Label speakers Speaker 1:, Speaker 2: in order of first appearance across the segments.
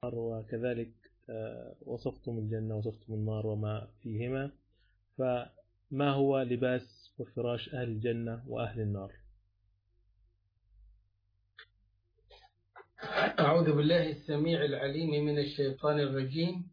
Speaker 1: وكذلك وصفتم الجنة وصفتم النار وما فيهما، فما هو لباس وفراش أهل الجنة وأهل النار؟
Speaker 2: أعوذ بالله السميع العليم من الشيطان الرجيم.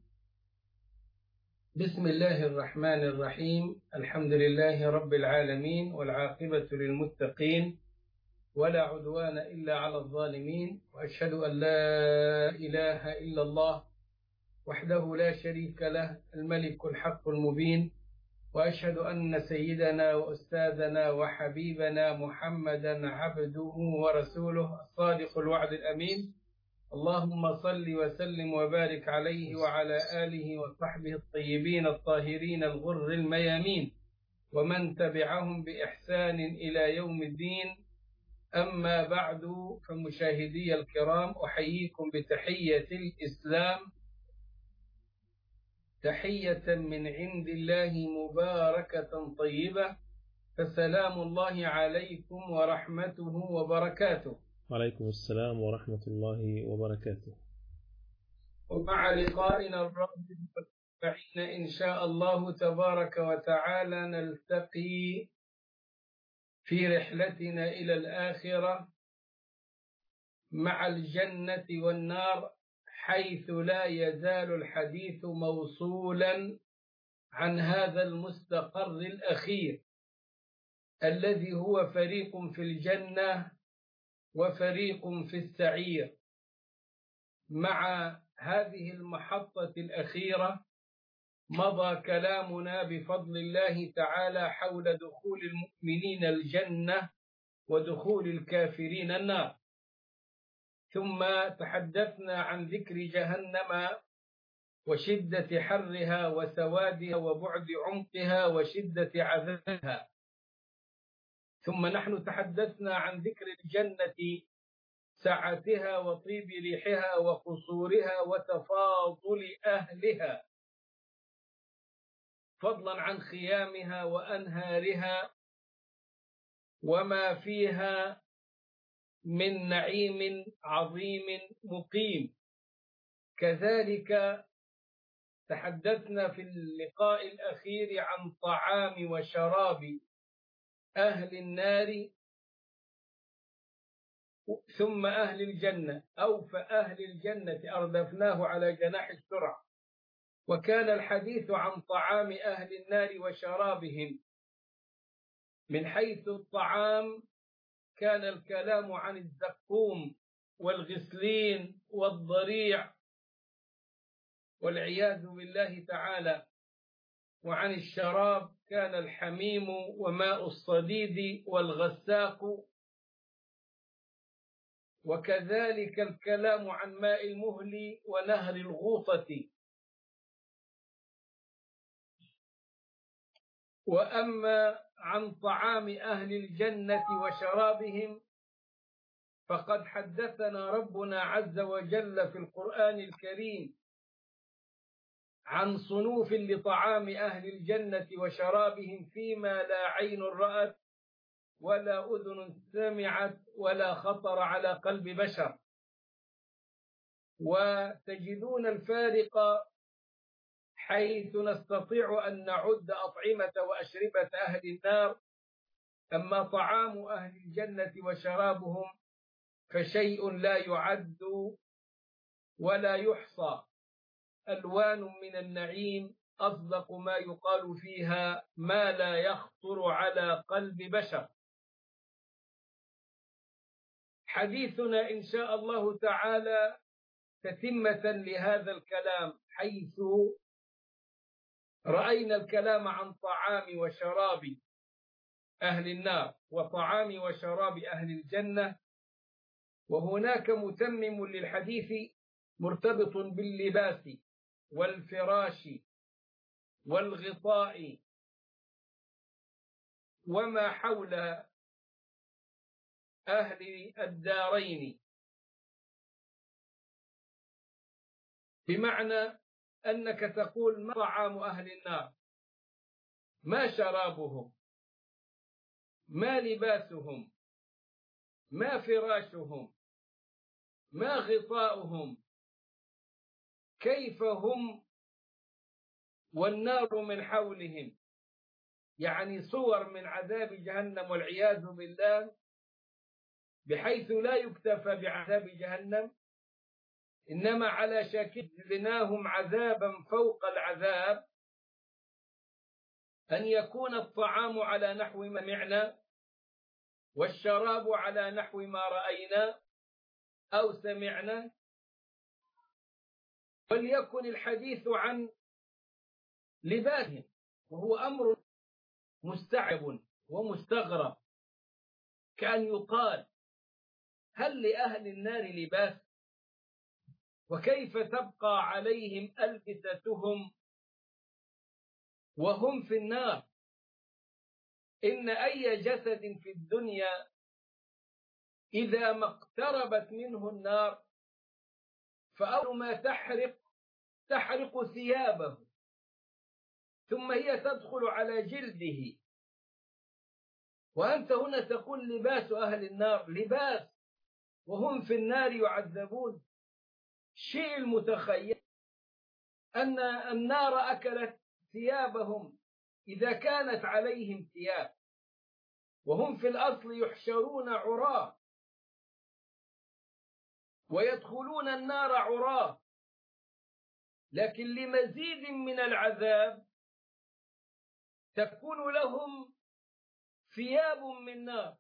Speaker 2: بسم الله الرحمن الرحيم. الحمد لله رب العالمين، والعاقبة للمتقين، ولا عدوان إلا على الظالمين، وأشهد أن لا إله إلا الله وحده لا شريك له الملك الحق المبين، وأشهد أن سيدنا وأستاذنا وحبيبنا محمدا عبده ورسوله الصادق الوعد الأمين. اللهم صل وسلم وبارك عليه وعلى آله وصحبه الطيبين الطاهرين الغر الميامين، ومن تبعهم بإحسان إلى يوم الدين. أما بعد، فمشاهدي الكرام، أحييكم بتحية الإسلام، تحية من عند الله مباركة طيبة، فسلام الله عليكم ورحمته وبركاته.
Speaker 1: وعليكم السلام ورحمة الله وبركاته.
Speaker 2: ومع لقائنا الرابع والأربعين إن شاء الله تبارك وتعالى نلتقي في رحلتنا إلى الآخرة مع الجنة والنار، حيث لا يزال الحديث موصولا عن هذا المستقر الأخير الذي هو فريق في الجنة وفريق في السعير. مع هذه المحطة الأخيرة مضى كلامنا بفضل الله تعالى حول دخول المؤمنين الجنة ودخول الكافرين النار، ثم تحدثنا عن ذكر جهنم وشدة حرها وسوادها وبعد عمقها وشدة عذابها، ثم نحن تحدثنا عن ذكر الجنة، سعتها وطيب ريحها وقصورها وتفاضل أهلها، فضلا عن خيامها وأنهارها وما فيها من نعيم عظيم مقيم. كذلك تحدثنا في اللقاء الأخير عن طعام وشراب أهل النار ثم أهل الجنة، أو فأهل الجنة أردفناه على جناح السرعة. وكان الحديث عن طعام أهل النار وشرابهم. من حيث الطعام كان الكلام عن الزقوم والغسلين والضريع والعياذ بالله تعالى، وعن الشراب كان الحميم وماء الصديد والغساق، وكذلك الكلام عن ماء المهل ونهر الغوطة. وأما عن طعام أهل الجنة وشرابهم فقد حدثنا ربنا عز وجل في القرآن الكريم عن صنوف لطعام أهل الجنة وشرابهم فيما لا عين رأت ولا أذن سمعت ولا خطر على قلب بشر. وتجدون الفارق حيث نستطيع أن نعد أطعمة وأشربة أهل النار، أما طعام أهل الجنة وشرابهم فشيء لا يعد ولا يحصى، ألوان من النعيم أصدق ما يقال فيها ما لا يخطر على قلب بشر. حديثنا إن شاء الله تعالى تتمة لهذا الكلام، حيث رأينا الكلام عن طعام وشراب أهل النار وطعام وشراب أهل الجنة، وهناك متمم للحديث مرتبط باللباس والفراش والغطاء وما حول أهل الدارين، بمعنى أنك تقول ما طعام أهل النار، ما شرابهم، ما لباسهم، ما فراشهم، ما غطاؤهم، كيف هم والنار من حولهم، يعني صور من عذاب جهنم والعياذ بالله، بحيث لا يكتفى بعذاب جهنم، إنما على شاكل زدناهم عذابا فوق العذاب، أن يكون الطعام على نحو ما سمعنا والشراب على نحو ما رأينا أو سمعنا. وليكن الحديث عن لباسهم، وهو أمر مستعجب ومستغرب، كأن يقال هل لأهل النار لباس؟ وكيف تبقى عليهم ألبستهم وهم في النار؟ إن أي جسد في الدنيا إذا ما اقتربت منه النار فأول ما تحرق ثيابه، ثم هي تدخل على جلده، وأنت هنا تقول لباس أهل النار، لباس وهم في النار يعذبون. الشيء المتخيل أن النار أكلت ثيابهم إذا كانت عليهم ثياب، وهم في الأصل يحشرون عراة ويدخلون النار عراة، لكن لمزيد من العذاب تكون لهم ثياب من نار.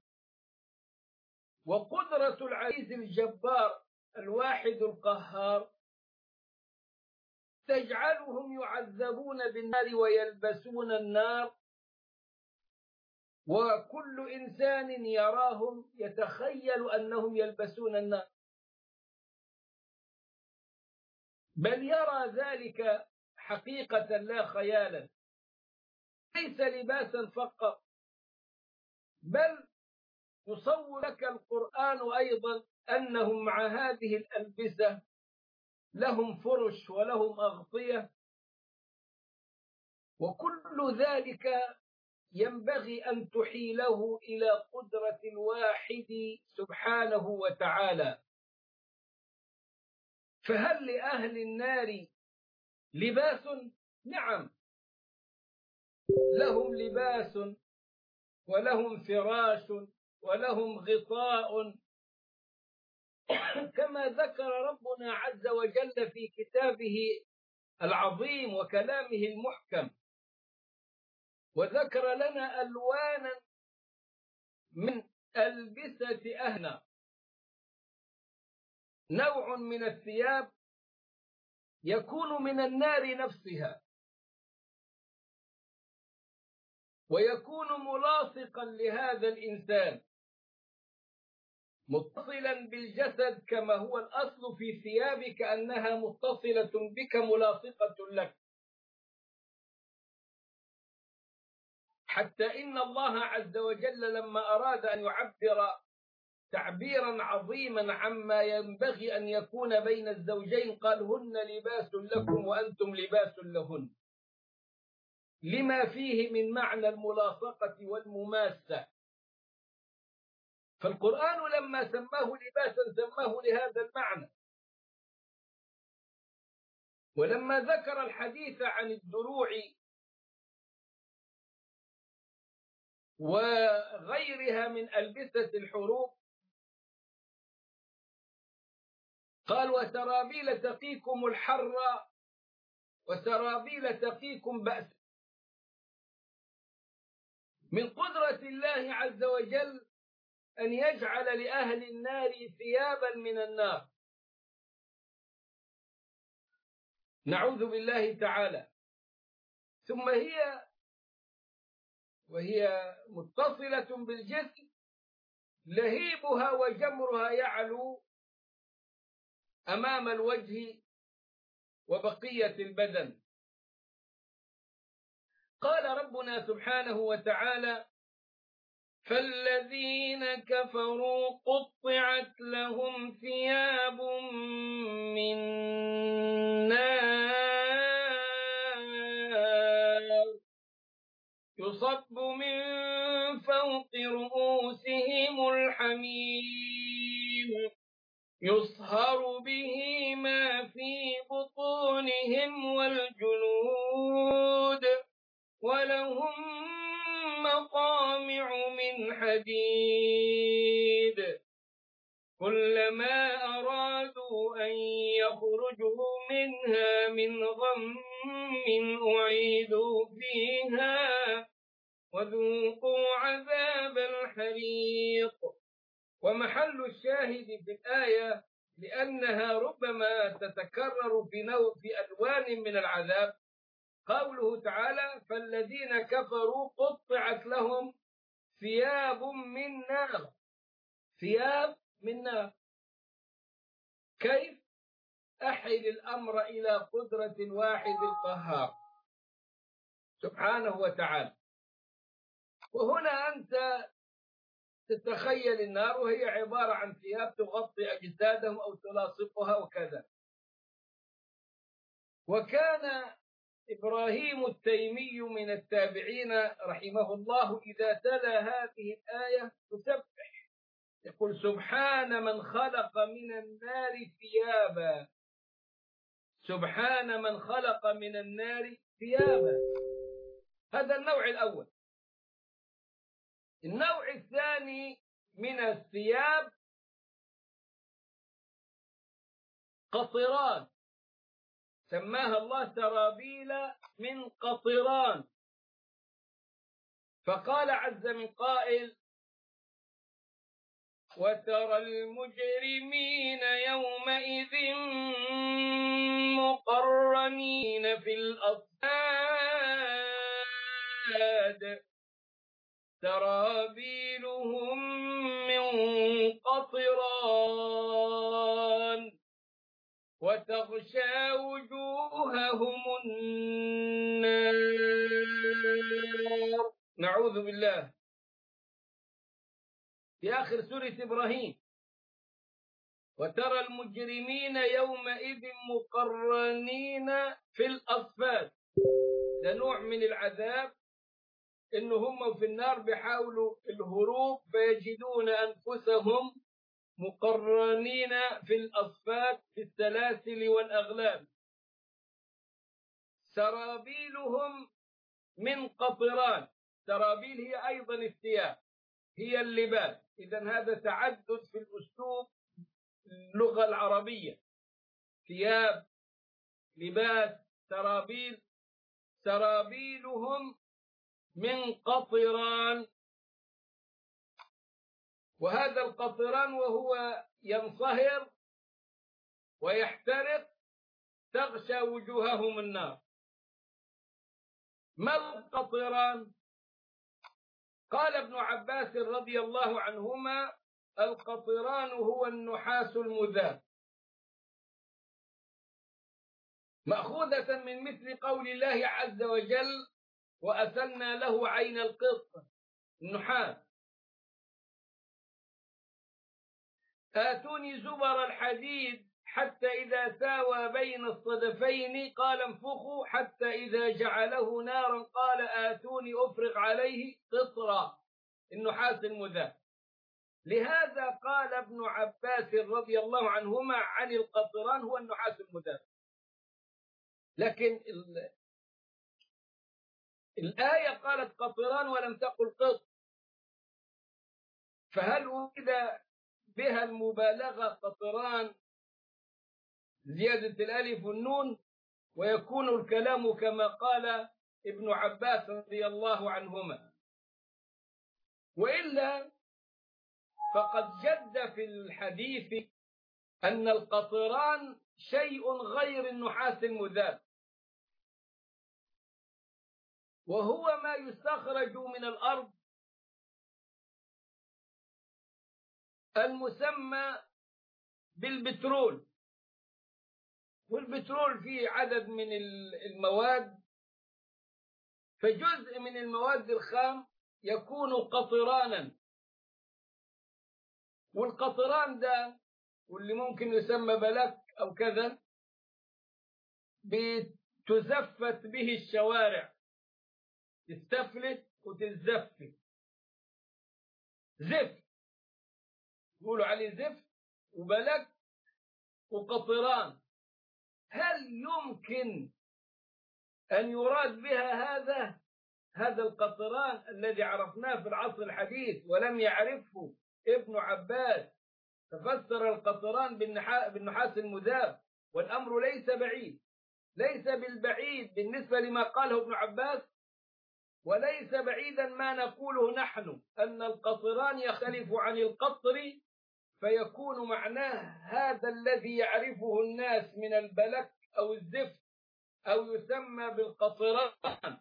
Speaker 2: وقدرة العزيز الجبار الواحد القهار تجعلهم يعذبون بالنار ويلبسون النار، وكل إنسان يراهم يتخيل أنهم يلبسون النار، بل يرى ذلك حقيقة لا خيالا، ليس لباسا فقط، بل يصور لك القرآن أيضا أنهم مع هذه الألبسة لهم فرش ولهم أغطية، وكل ذلك ينبغي أن تحيله إلى قدرة الواحد سبحانه وتعالى. فهل لأهل النار لباس؟ نعم، لهم لباس ولهم فراش ولهم غطاء، كما ذكر ربنا عز وجل في كتابه العظيم وكلامه المحكم، وذكر لنا ألوانا من ألبسة أهلنا. نوع من الثياب يكون من النار نفسها، ويكون ملاصقا لهذا الإنسان متصلا بالجسد، كما هو الأصل في ثيابك أنها متصلة بك ملاصقة لك، حتى إن الله عز وجل لما أراد أن يعبر تعبيرا عظيما عما ينبغي أن يكون بين الزوجين قال هن لباس لكم وأنتم لباس لهن، لما فيه من معنى الملاصقة والمماسة. فالقرآن لما سماه لباسا سماه لهذا المعنى. ولما ذكر الحديث عن الدروع وغيرها من ألبسة الحروب قال وسرابيل تقيكم الحر وسرابيل تقيكم بأس. من قدرة الله عز وجل أن يجعل لأهل النار ثيابا من النار، نعوذ بالله تعالى، ثم وهي متصلة بالجسم لهيبها وجمرها يعلو أمام الوجه وبقية البدن. قال ربنا سبحانه وتعالى فالذين كفروا قطعت لهم ثياب من نار يصب من فوق رؤوسهم الحميم يصهر به ما في بطونهم بطونهم والجلود ولهم مقامع من حديد كلما أرادوا أن يخرجوا منها من غم أعيدوا فيها وذوقوا عذاب الحريق. ومحل الشاهد في الآية لأنها ربما تتكرر في ألوان من العذاب قوله تعالى فالذين كفروا قطعت لهم ثياب من نار. ثياب من نار. كيف؟ أحل الأمر إلى قدرة الواحد القهار سبحانه وتعالى. وهنا أنت تتخيل النار وهي عبارة عن ثياب تغطي أجسادهم أو تلاصقها وكذا. وكان إبراهيم التيمي من التابعين رحمه الله إذا تلا هذه الآية يسبح يقول سبحان من خلق من النار ثيابا. سبحان من خلق من النار ثيابا. هذا النوع الأول. النوع الثاني من الثياب قطران سماها الله سرابيل من قطران. فقال عز من قائل وترى المجرمين يومئذ مقرنين في الأصفاد سرابيلهم من قطران وتغشى وجوههم النار. نعوذ بالله. في آخر سورة إبراهيم وترى المجرمين يومئذ مقرنين في الأصفاد. ده نوع من العذاب إن هم في النار بيحاولوا الهروب فيجدون أنفسهم مقرنين في الأصفاد في السلاسل والأغلال. سرابيلهم من قطران. سرابيل هي أيضا الثياب هي اللباس. إذن هذا تعدد في الأسلوب اللغة العربية. ثياب لباس سرابيل. سرابيلهم من قطران. وهذا القطران وهو ينصهر ويحترق تغشى وجوههم النار. ما القطران؟ قال ابن عباس رضي الله عنهما القطران هو النحاس المذاب مأخوذة من مثل قول الله عز وجل وأسلنا له عين القط النحاس. آتوني زبر الحديد حتى إذا ساوى بين الصدفين قال انفخوا حتى إذا جعله نارا قال آتوني أفرغ عليه قطرا النحاس المذاب. لهذا قال ابن عباس رضي الله عنهما عن القطران هو النحاس المذاب. لكن الآية قالت قطران ولم تقل قط. فهل أريد بها المبالغة قطران زيادة الألف والنون ويكون الكلام كما قال ابن عباس رضي الله عنهما. وإلا فقد جد في الحديث أن القطران شيء غير النحاس المذاب وهو ما يستخرج من الأرض المسمى بالبترول. والبترول فيه عدد من المواد فجزء من المواد الخام يكون قطرانا. والقطران ده واللي ممكن يسمى بلك أو كذا بتزفت به الشوارع تستفلت وتزفت زفت يقولوا عليه زفت وبلك وقطران. هل يمكن يمكن أن يراد بها هذا القطران الذي عرفناه في العصر الحديث ولم يعرفه ابن عباس، ففسر القطران بالنحاس المذاب، والأمر ليس بعيد، ليس بالبعيد بالنسبة لما قاله ابن عباس، وليس بعيدا ما نقوله نحن أن القطران يختلف عن القطر، فيكون معناه هذا الذي يعرفه الناس من البلك أو الزفت أو يسمى بالقطران.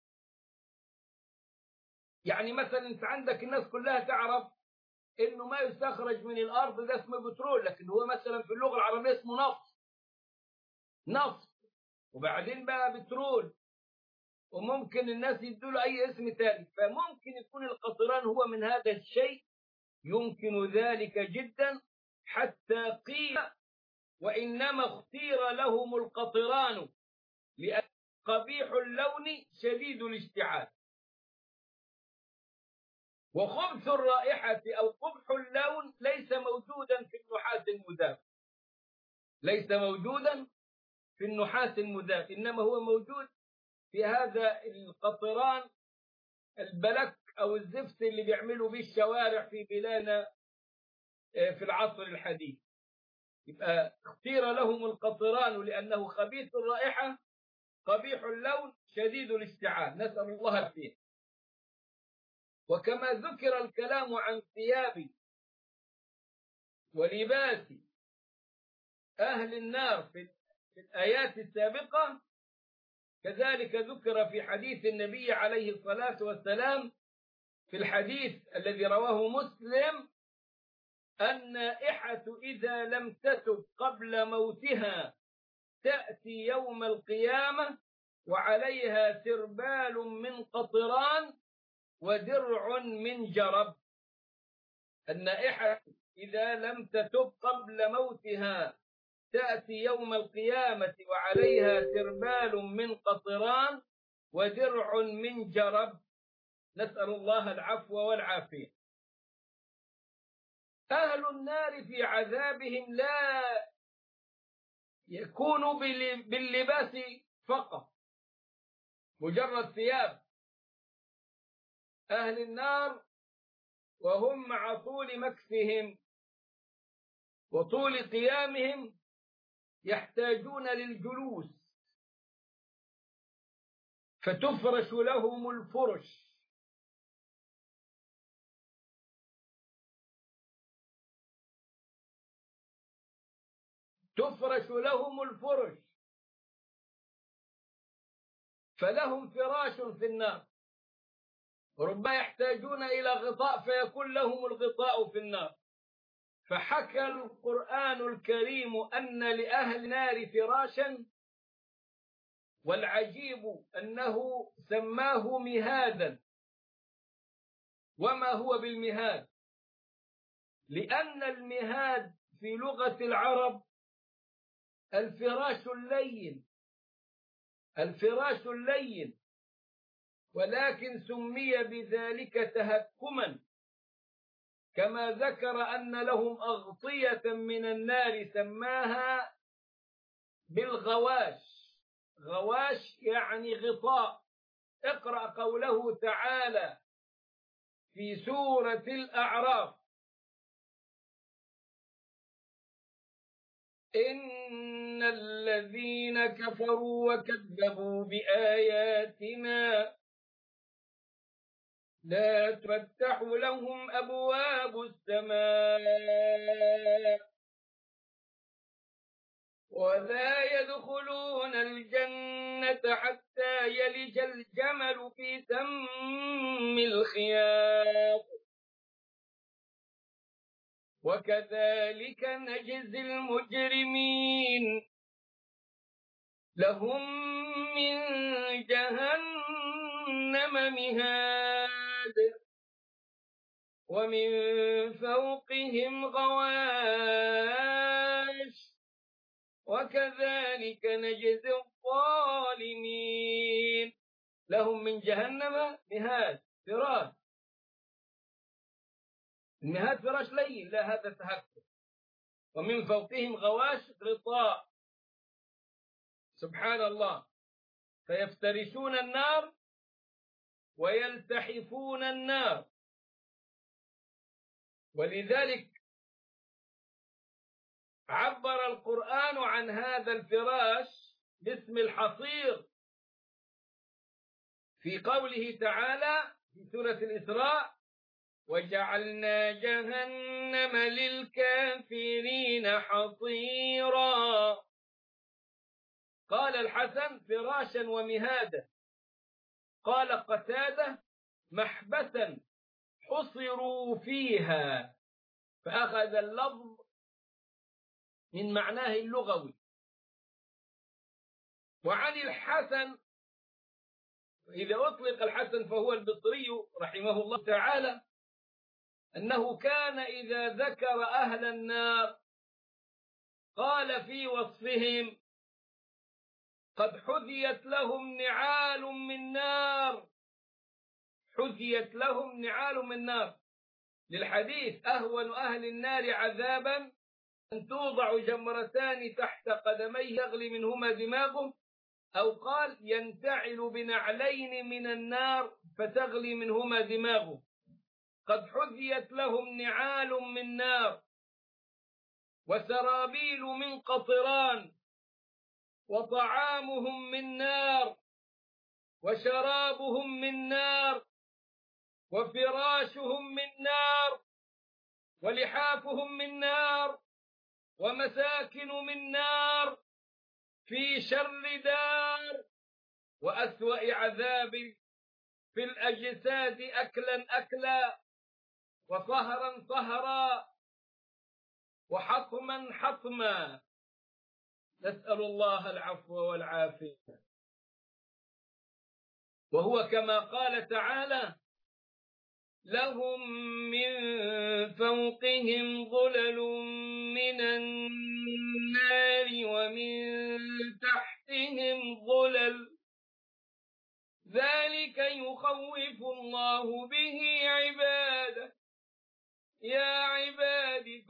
Speaker 2: يعني مثلا أنت عندك الناس كلها تعرف إنه ما يستخرج من الأرض ده اسمه بترول، لكن هو مثلا في اللغة العربية اسمه نفط، وبعدين بقى بترول، وممكن الناس يدوا له أي اسم تاني، فممكن يكون القطران هو من هذا الشيء، يمكن ذلك جدا، حتى قيل وإنما اختير لهم القطران لأن قبيح اللون شديد الاشتعال، وخبث الرائحة أو قبح اللون ليس موجودا في النحاس المذاب، ليس موجودا في النحاس المذاب، إنما هو موجود في هذا القطران البلك أو الزفت اللي بيعملوا به الشوارع في بلادنا في العصر الحديث. يبقى اختير لهم القطران لأنه خبيث الرائحة قبيح اللون شديد الاشتعال، نسأل الله العافية. وكما ذكر الكلام عن ثياب ولباس أهل النار في الآيات السابقة، كذلك ذكر في حديث النبي عليه الصلاة والسلام في الحديث الذي رواه مسلم: النائحة إذا لم تتب قبل موتها تأتي يوم القيامة وعليها سربال من قطران ودرع من جرب. النائحة إذا لم تتب قبل موتها تأتي يوم القيامة وعليها سربال من قطران ودرع من جرب، نسأل الله العفو والعافية. أهل النار في عذابهم لا يكون باللباس فقط، مجرد ثياب. أهل النار وهم مع طول مكثهم وطول قيامهم يحتاجون للجلوس، فتفرش لهم الفرش، تفرش لهم الفرش، فلهم فراش في النار، وربما يحتاجون إلى غطاء فيكون لهم الغطاء في النار. فحكى القرآن الكريم أن لأهل النار فراشا، والعجيب أنه سماه مهادا. وما هو بالمهاد؟ لأن المهاد في لغة العرب الفراش اللين، الفراش اللين، ولكن سمي بذلك تهكما، كما ذكر أن لهم أغطية من النار سماها بالغواش، غواش يعني غطاء. اقرأ قوله تعالى في سورة الأعراف: إن الذين كفروا وكذبوا بآياتنا لا تفتح لهم أبواب السماء ولا يدخلون الجنة حتى يلج الجمل في سم الخياط وكذلك نجزي المجرمين لهم من جهنم مهاد ومن فوقهم غواش وكذلك نجزي الظالمين. لهم من جهنم مهاد، فراش، المهاد فراش لين، لا هذا تهكم. ومن فوقهم غواش، غطاء سبحان الله. فيفترشون النار ويلتحفون النار. ولذلك عبر القرآن عن هذا الفراش باسم الحصير في قوله تعالى في سورة الإسراء: وجعلنا جهنم للكافرين حصيرا. قال الحسن: فراشا ومهادا. قال قتادة: محبسا حصروا فيها، فأخذ اللفظ من معناه اللغوي. وعن الحسن، إذا أطلق الحسن فهو البصري رحمه الله تعالى، أنه كان إذا ذكر أهل النار قال في وصفهم: قد حذيت لهم نعال من نار. حذيت لهم نعال من نار، للحديث: أهون أهل النار عذابا أن توضع جمرتان تحت قدميه يغلي منهما دماغه، أو قال: ينتعل بنعلين من النار فتغلي منهما دماغه. قد حذيت لهم نعال من نار وسرابيل من قطران وطعامهم من نار وشرابهم من نار وفراشهم من نار ولحافهم من نار ومساكن من نار في شر دار وأسوأ عذاب في الأجساد أكلا أكلا وصهرا صهرا وحطما حطما. نسأل الله العفو والعافية. وهو كما قال تعالى: لهم من فوقهم ظلل من النار ومن تحتهم ظلل، ذلك يخوف الله به عباده، يا عباد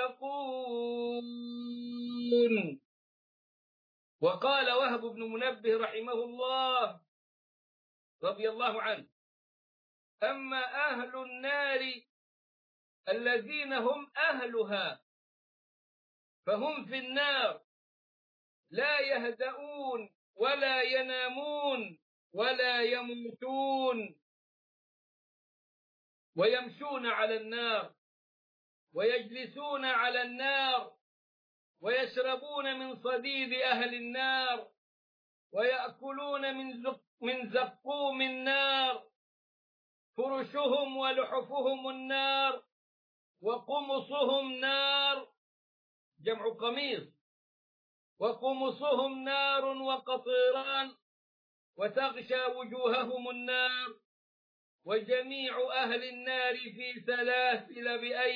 Speaker 2: فاتقون. وقال وهب بن منبه رحمه الله رضي الله عنه: أما أهل النار الذين هم أهلها فهم في النار لا يهدؤون ولا ينامون ولا يموتون، ويمشون على النار ويجلسون على النار ويشربون من صديد أهل النار ويأكلون من زقوم النار، فرشهم ولحفهم النار وقمصهم نار، جمع قميص، وقمصهم نار وقطيران، وتغشى وجوههم النار، وجميع أهل النار في سلاسل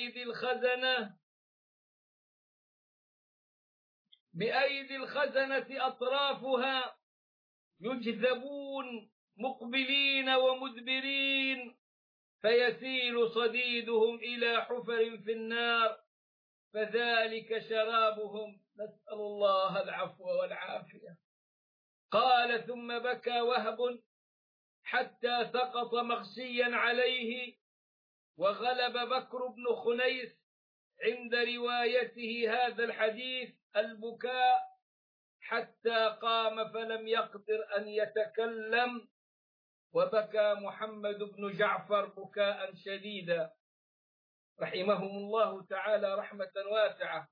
Speaker 2: بأيدي الخزنة أطرافها، يجذبون مقبلين ومدبرين، فيسيل صديدهم إلى حفر في النار، فذلك شرابهم. نسأل الله العفو والعافية. قال: ثم بكى وهب حتى سقط مغشيا عليه، وغلب بكر بن خنيس عند روايته هذا الحديث البكاء حتى قام فلم يقدر أن يتكلم، وبكى محمد بن جعفر بكاء شديدا رحمهم الله تعالى رحمة واسعة.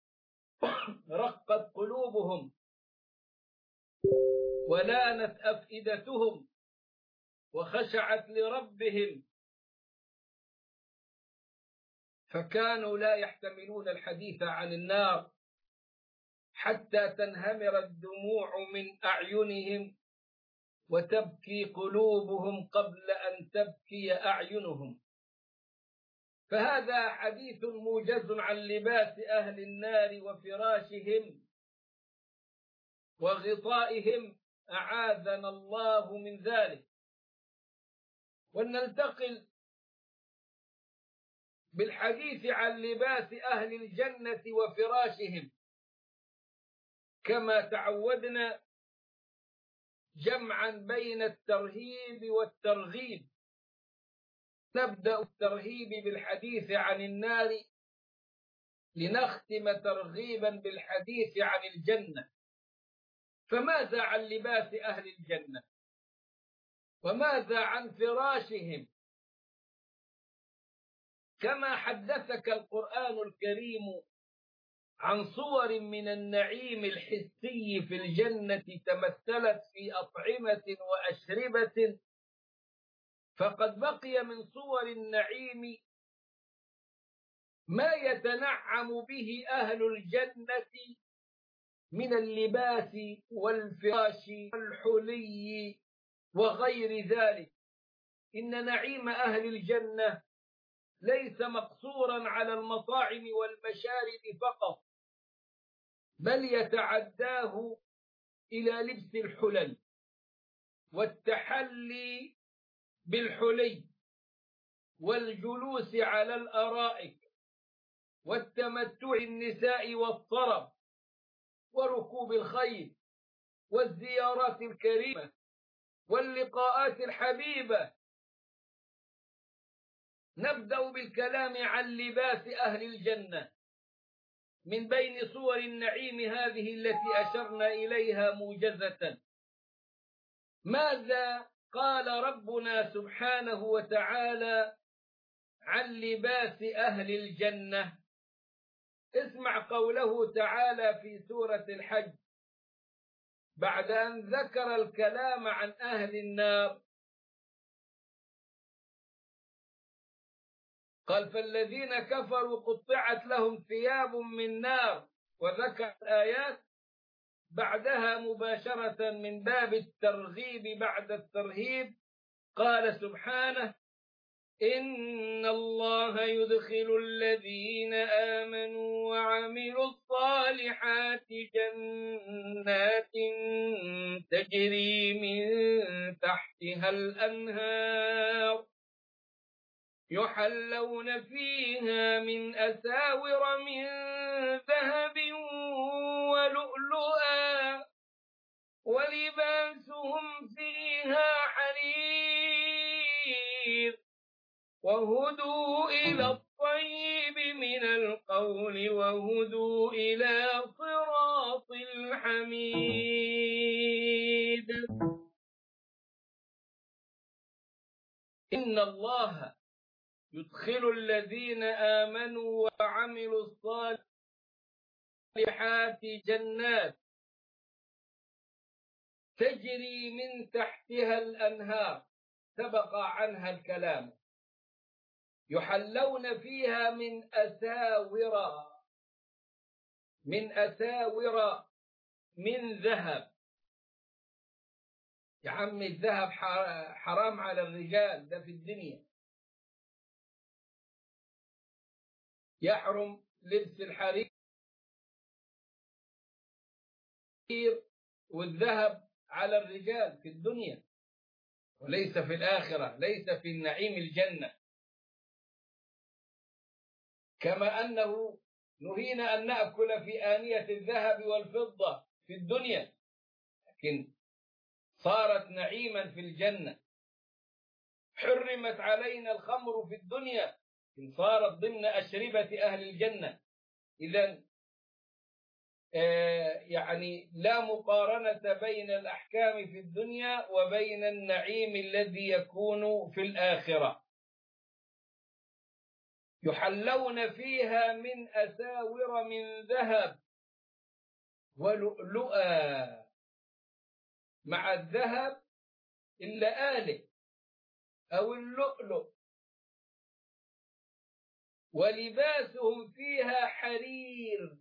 Speaker 2: رقت قلوبهم ولانت أفئدتهم وخشعت لربهم، فكانوا لا يحتملون الحديث عن النار حتى تنهمر الدموع من أعينهم وتبكي قلوبهم قبل أن تبكي أعينهم. فهذا حديث موجز عن لباس أهل النار وفراشهم وغطائهم، أعاذنا الله من ذلك. ولننتقل بالحديث عن لباس أهل الجنة وفراشهم كما تعودنا جمعا بين الترهيب والترغيب. نبدأ الترهيب بالحديث عن النار، لنختم ترغيبا بالحديث عن الجنة. فماذا عن لباس أهل الجنة؟ وماذا عن فراشهم؟ كما حدثك القرآن الكريم عن صور من النعيم الحسي في الجنة تمثلت في أطعمة وأشربة، فقد بقي من صور النعيم ما يتنعم به أهل الجنة من اللباس والفراش والحلي وغير ذلك. إن نعيم أهل الجنة ليس مقصورا على المطاعم والمشارب فقط، بل يتعداه إلى لبس الحلل والتحلي بالحلي والجلوس على الأرائك والتمتع النساء والطرب وركوب الخيل والزيارات الكريمة واللقاءات الحبيبة. نبدأ بالكلام عن لباس أهل الجنة من بين صور النعيم هذه التي أشرنا إليها موجزة. ماذا قال ربنا سبحانه وتعالى عن لباس أهل الجنة؟ اسمع قوله تعالى في سورة الحج بعد أن ذكر الكلام عن أهل النار، قال: فالذين كفروا قطعت لهم ثياب من نار، وذكر الآيات بعدها مباشرة من باب الترغيب بعد الترهيب. قال سبحانه: إن الله يدخل الذين آمنوا وعملوا الصالحات جنات تجري من تحتها الأنهار يحلون فيها من أساور من ذهب ولؤلؤا ولباسهم فيها حرير وهدوا إلى الطيب من القول وهدوا إلى صراط الحميد. إن الله يدخل الذين آمنوا وعملوا الصالحات جنات تجري من تحتها الأنهار، سبق عنها الكلام، يحلون فيها من أساور من ذهب. يا عم الذهب حرام على الرجال، ده في الدنيا يحرم لبس الحرير والذهب على الرجال في الدنيا، وليس في الآخرة، ليس في النعيم الجنة. كما أنه نهينا أن نأكل في آنية الذهب والفضة في الدنيا، لكن صارت نعيما في الجنة. حرمت علينا الخمر في الدنيا، لكن صارت ضمن أشربة أهل الجنة. إذن يعني لا مقارنة بين الأحكام في الدنيا وبين النعيم الذي يكون في الآخرة. يحلون فيها من أساور من ذهب ولؤلؤا، مع الذهب اللآلئ أو اللؤلؤ، ولباسهم فيها حرير.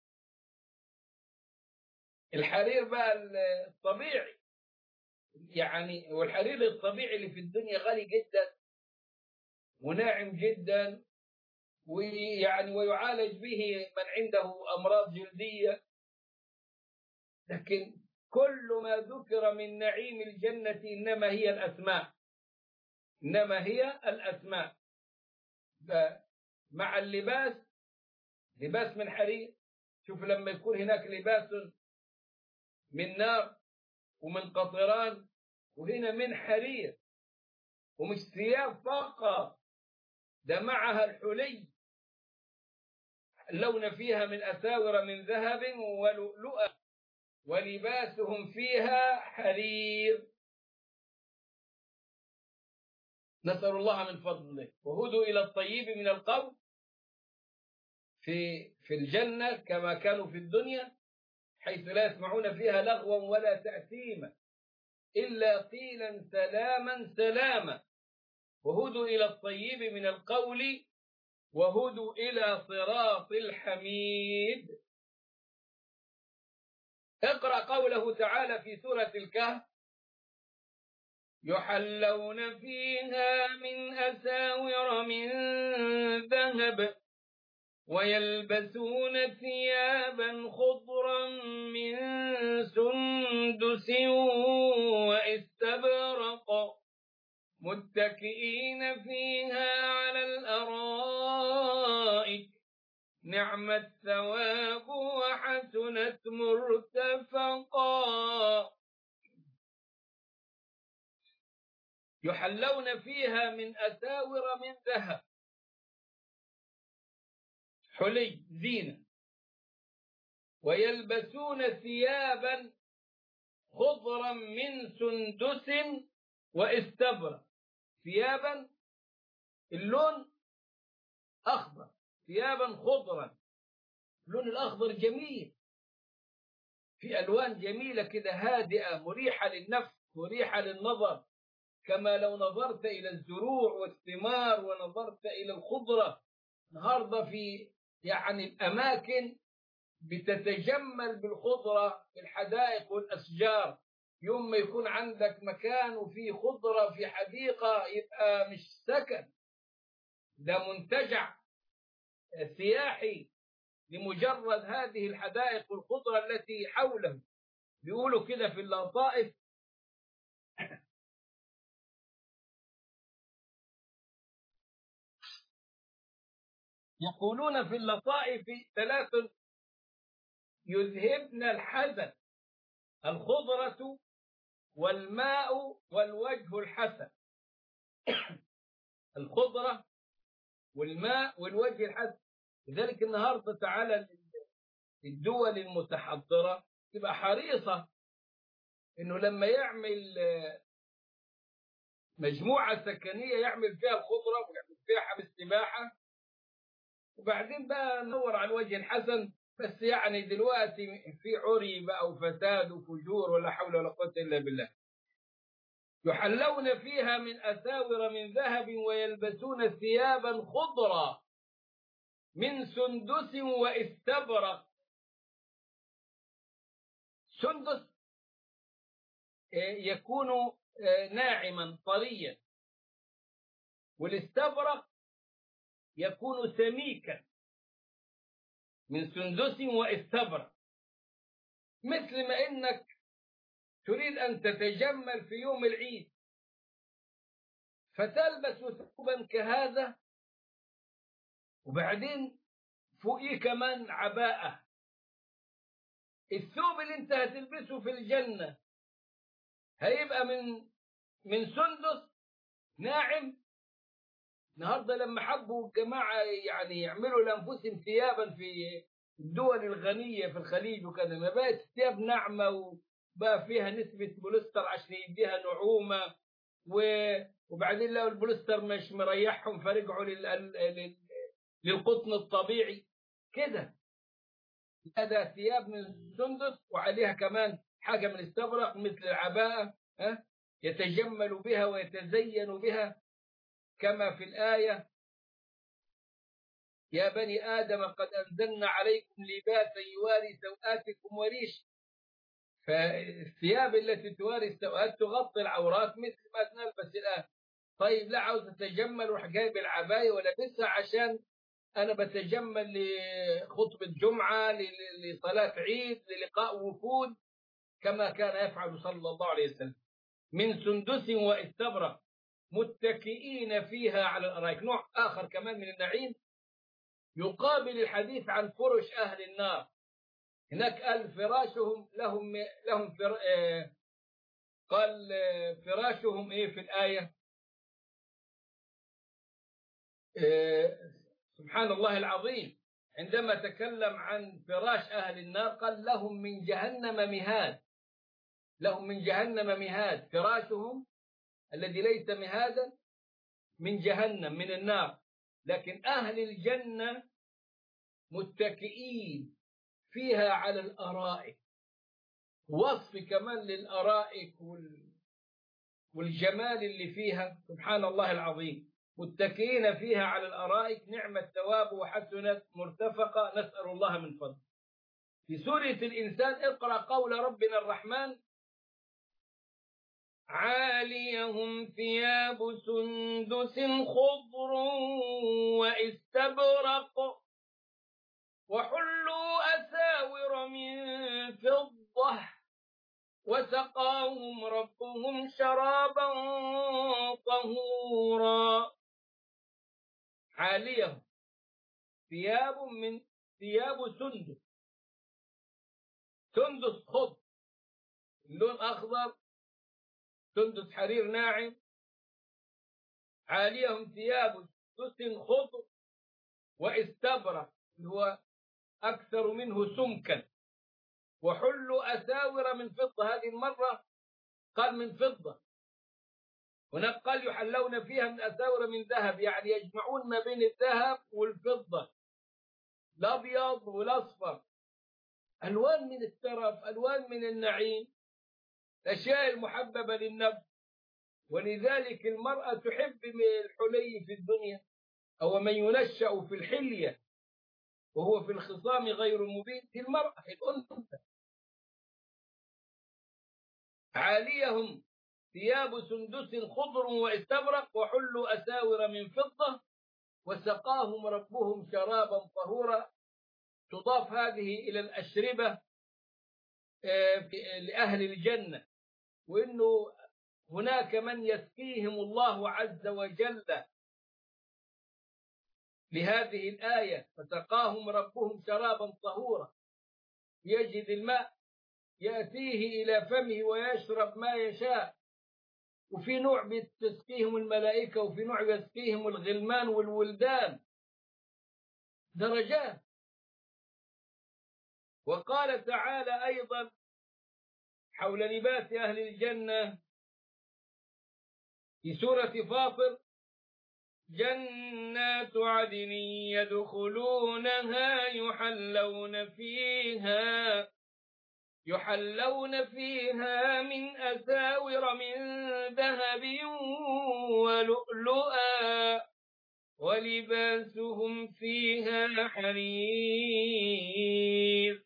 Speaker 2: الحرير بقى الطبيعي يعني، والحرير الطبيعي اللي في الدنيا غالي جدا وناعم جدا، ويعني ويعالج به من عنده أمراض جلدية. لكن كل ما ذكر من نعيم الجنة إنما هي الأسماء، إنما هي الأسماء. مع اللباس، لباس من حرير. شوف لما يكون هناك لباس من نار ومن قطران، وهنا من حرير، ومش ثياب فقط، ده معها الحلي، اللون فيها من أساور من ذهب ولؤلؤا ولباسهم فيها حرير. نسأل الله من فضله. وهدوا إلى الطيب من القول في الجنة كما كانوا في الدنيا، حيث لا يسمعون فيها لغوا ولا تأثيما إلا قيلا سلاما سلاما. وهدوا إلى الطيب من القول وهدوا إلى صراط الحميد. اقرأ قوله تعالى في سورة الكهف: يحلون فيها من أساور من ذهب ويلبسون ثيابا خضرا من سندس واستبرق متكئين فيها على الأرائك نعم الثواب وحسنت مرتفقا. يحلون فيها من أساور من ذهب، حلي زينة، ويلبسون ثيابا خضرا من سندس واستبرق. ثيابا اللون أخضر، ثيابا خضرا، اللون الأخضر جميل، في ألوان جميلة كده هادئة مريحة للنفس مريحة للنظر، كما لو نظرت إلى الزروع والثمار ونظرت إلى الخضرة. النهارده في يعني الأماكن بتتجمل بالخضرة في الحدائق والأشجار. يوم ما يكون عندك مكان وفيه خضرة في حديقة يبقى مش سكن، ده منتجع سياحي لمجرد هذه الحدائق والخضرة التي حوله. بيقولوا كده في اللطائف: يقولون في اللطائف 3 يذهبن الحزن: الخضرة والماء والوجه الحسن. الخضرة والماء والوجه الحسن. لذلك النهارده تعالى الدول المتحضرة تبقى حريصة إنه لما يعمل مجموعة سكنية يعمل فيها الخضرة ويعمل فيها حمام السباحة، وبعدين بقى ندور على الوجه الحسن. بس يعني دلوقتي في عري بقى وفساد وفجور ولا حول ولا قوة إلا بالله. يحلون فيها من أساور من ذهب ويلبسون ثيابا خضرا من سندس واستبرق. سندس يكون ناعما طريا، والاستبرق يكون سميكا. من سندس واستبرق، مثل ما إنك تريد أن تتجمل في يوم العيد فتلبس ثوبا كهذا، وبعدين فوقيه كمان عباءة. الثوب اللي انت هتلبسه في الجنة هيبقى من سندس ناعم. النهارده لما حبوا الجماعة يعني يعملوا لأنفسهم ثيابا في الدول الغنية في الخليج وكذا، ما بقت ثياب ناعمة وبقى فيها نسبة بوليستر عشان يديها نعومة، وبعدين لو البوليستر مش مريحهم فرجعوا للقطن الطبيعي كده. هذا ثياب من سندس وعليها كمان حاجة من استبرق مثل العباءة، يتجمل بها ويتزين بها، كما في الآية: يا بني آدم قد أنزلنا عليكم لباسا يواري سوآتكم وريش. فالثياب التي تواري السوآت تغطي العورات مثل ما نلبس الآن. طيب لا عاوز أتجمل وراح جايب العباية ولبسها عشان أنا بتجمل لخطبة جمعة، لصلاة عيد، للقاء وفود، كما كان يفعل صلى الله عليه وسلم. من سندس واستبرق متكئين فيها على الأرائك. نوع آخر كمان من النعيم يقابل الحديث عن فرش أهل النار. هناك قال فراشهم لهم قال فراشهم إيه في الآية؟ سبحان الله العظيم، عندما تكلم عن فراش أهل النار قال لهم من جهنم مهاد، لهم من جهنم مهاد، فراشهم الذي ليس مهادا من جهنم من النار. لكن أهل الجنة متكئين فيها على الأرائك، وصف كمان للأرائك والجمال اللي فيها، سبحان الله العظيم، متكئين فيها على الأرائك، نعم الثواب وحسنت مرتفقة، نسأل الله من فضله. في سورة الإنسان اقرأ قول ربنا الرحمن: عاليهم ثياب سندس خضر واستبرق وحلوا أساور من فضة وسقاهم ربهم شرابا طهورا. عاليهم ثياب سندس خضر، اللون أخضر، سندس حرير ناعم. عاليهم ثياب سندس خضر واستبرق، هو أكثر منه سمكا. وحلوا أساور من فضة، هذه المرة قال من فضة، هناك قال يحلون فيها من أساور من ذهب، يعني يجمعون ما بين الذهب والفضة، الأبيض والأصفر، ألوان من الترف، ألوان من النعيم، الأشياء المحببة للنفس. ولذلك المرأة تحب الحلي في الدنيا، أو من ينشأ في الحلية وهو في الخصام غير مبين، في المرأة الأنثى. عاليهم ثياب سندس خضر واستبرق وحلوا أساور من فضة وسقاهم ربهم شرابا طهورا. تضاف هذه إلى الأشربة لأهل الجنة، وإنه هناك من يسقيهم الله عز وجل لهذه الآية: فسقاهم ربهم شرابا طهورا. يجد الماء يأتيه إلى فمه ويشرب ما يشاء، وفي نوع بتسقيهم الملائكة، وفي نوع يسقيهم الغلمان والولدان، درجات. وقال تعالى أيضا حول لباس أهل الجنة في سورة فاطر: جنات عدن يدخلونها يحلون فيها من أساور من ذهب ولؤلؤا ولباسهم فيها حرير.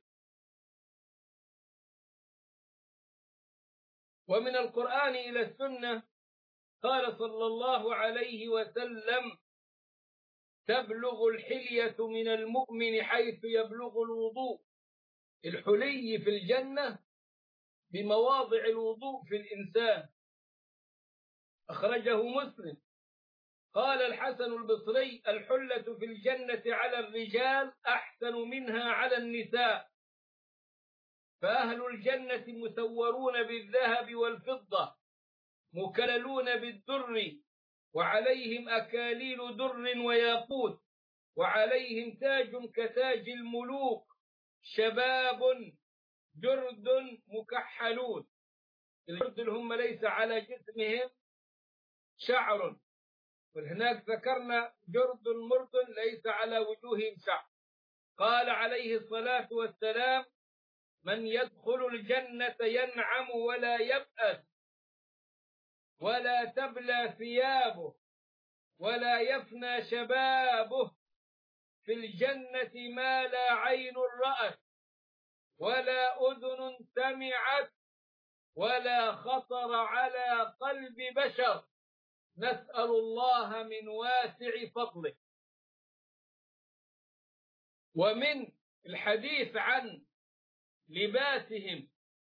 Speaker 2: ومن القرآن إلى السنة قال صلى الله عليه وسلم: تبلغ الحلية من المؤمن حيث يبلغ الوضوء. الحلي في الجنة بمواضع الوضوء في الإنسان، أخرجه مسلم. قال الحسن البصري: الحلة في الجنة على الرجال أحسن منها على النساء، فأهل الجنة مسورون بالذهب والفضة مكللون بالدر، وعليهم أكاليل در وياقوت، وعليهم تاج كتاج الملوك، شباب جرد مكحلون. الجرد هم ليس على جسمهم شعر، وهناك ذكرنا جرد مرد ليس على وجوههم شعر. قال عليه الصلاة والسلام: من يدخل الجنة ينعم ولا يبأس، ولا تبلى ثيابه، ولا يفنى شبابه، في الجنة ما لا عين رأت ولا أذن سمعت ولا خطر على قلب بشر، نسأل الله من واسع فضله. ومن الحديث عن لباسهم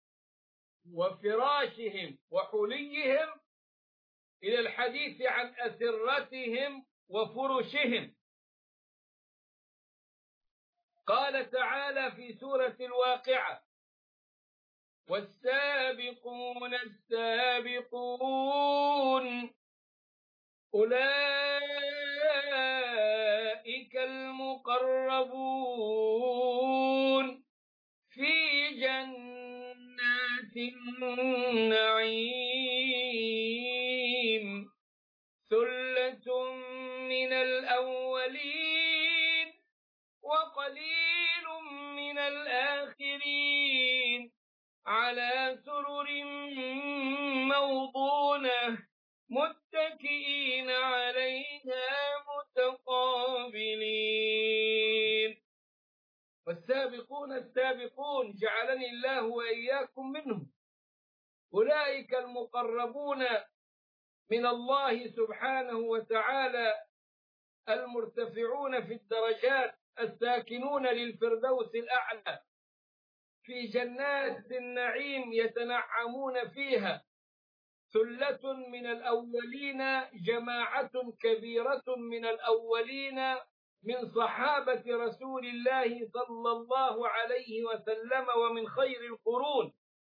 Speaker 2: وفراشهم وحليهم إلى الحديث عن أسرتهم وفرشهم. قال تعالى في سورة الواقعة: والسابقون السابقون أولئك المقربون في جنات النعيم ثلة من الأولين وقليل من الآخرين على سرر موضونة متكئين عليها متقابلين. والسابقون السابقون جعلني الله وإياكم منهم. أولئك المقربون من الله سبحانه وتعالى المرتفعون في الدرجات الساكنون للفردوس الأعلى في جنات النعيم يتنعمون فيها. ثلة من الأولين، جماعة كبيرة من الأولين من صحابة رسول الله صلى الله عليه وسلم ومن خير القرون.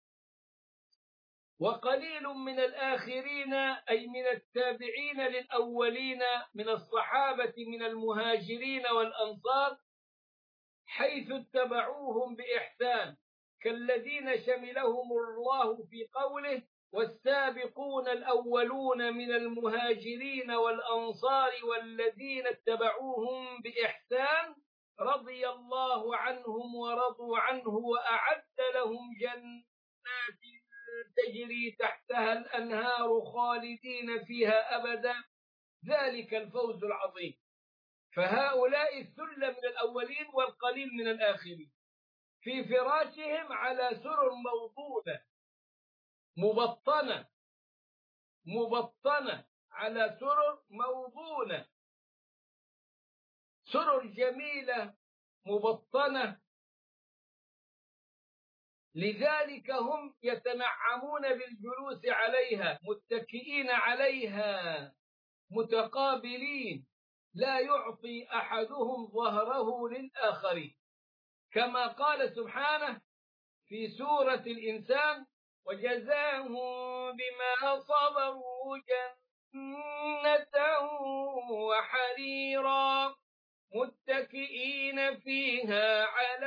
Speaker 2: وقليل من الآخرين أي من التابعين للأولين من الصحابة من المهاجرين والأنصار حيث اتبعوهم بإحسان كالذين شملهم الله في قوله والسابقون الأولون من المهاجرين والأنصار والذين اتبعوهم بإحسان رضي الله عنهم ورضوا عنه وأعد لهم جنات تجري تحتها الأنهار خالدين فيها أبدا ذلك الفوز العظيم. فهؤلاء الثلة من الأولين والقليل من الآخرين في فراشهم على سرر موضونة مبطنة على سرر موضونة، سرر جميلة مبطنة، لذلك هم يتنعمون بالجلوس عليها متكئين عليها متقابلين لا يعطي أحدهم ظهره للآخر، كما قال سبحانه في سورة الإنسان وجزاهم بما صبروا جنة وحريرا متكئين فيها على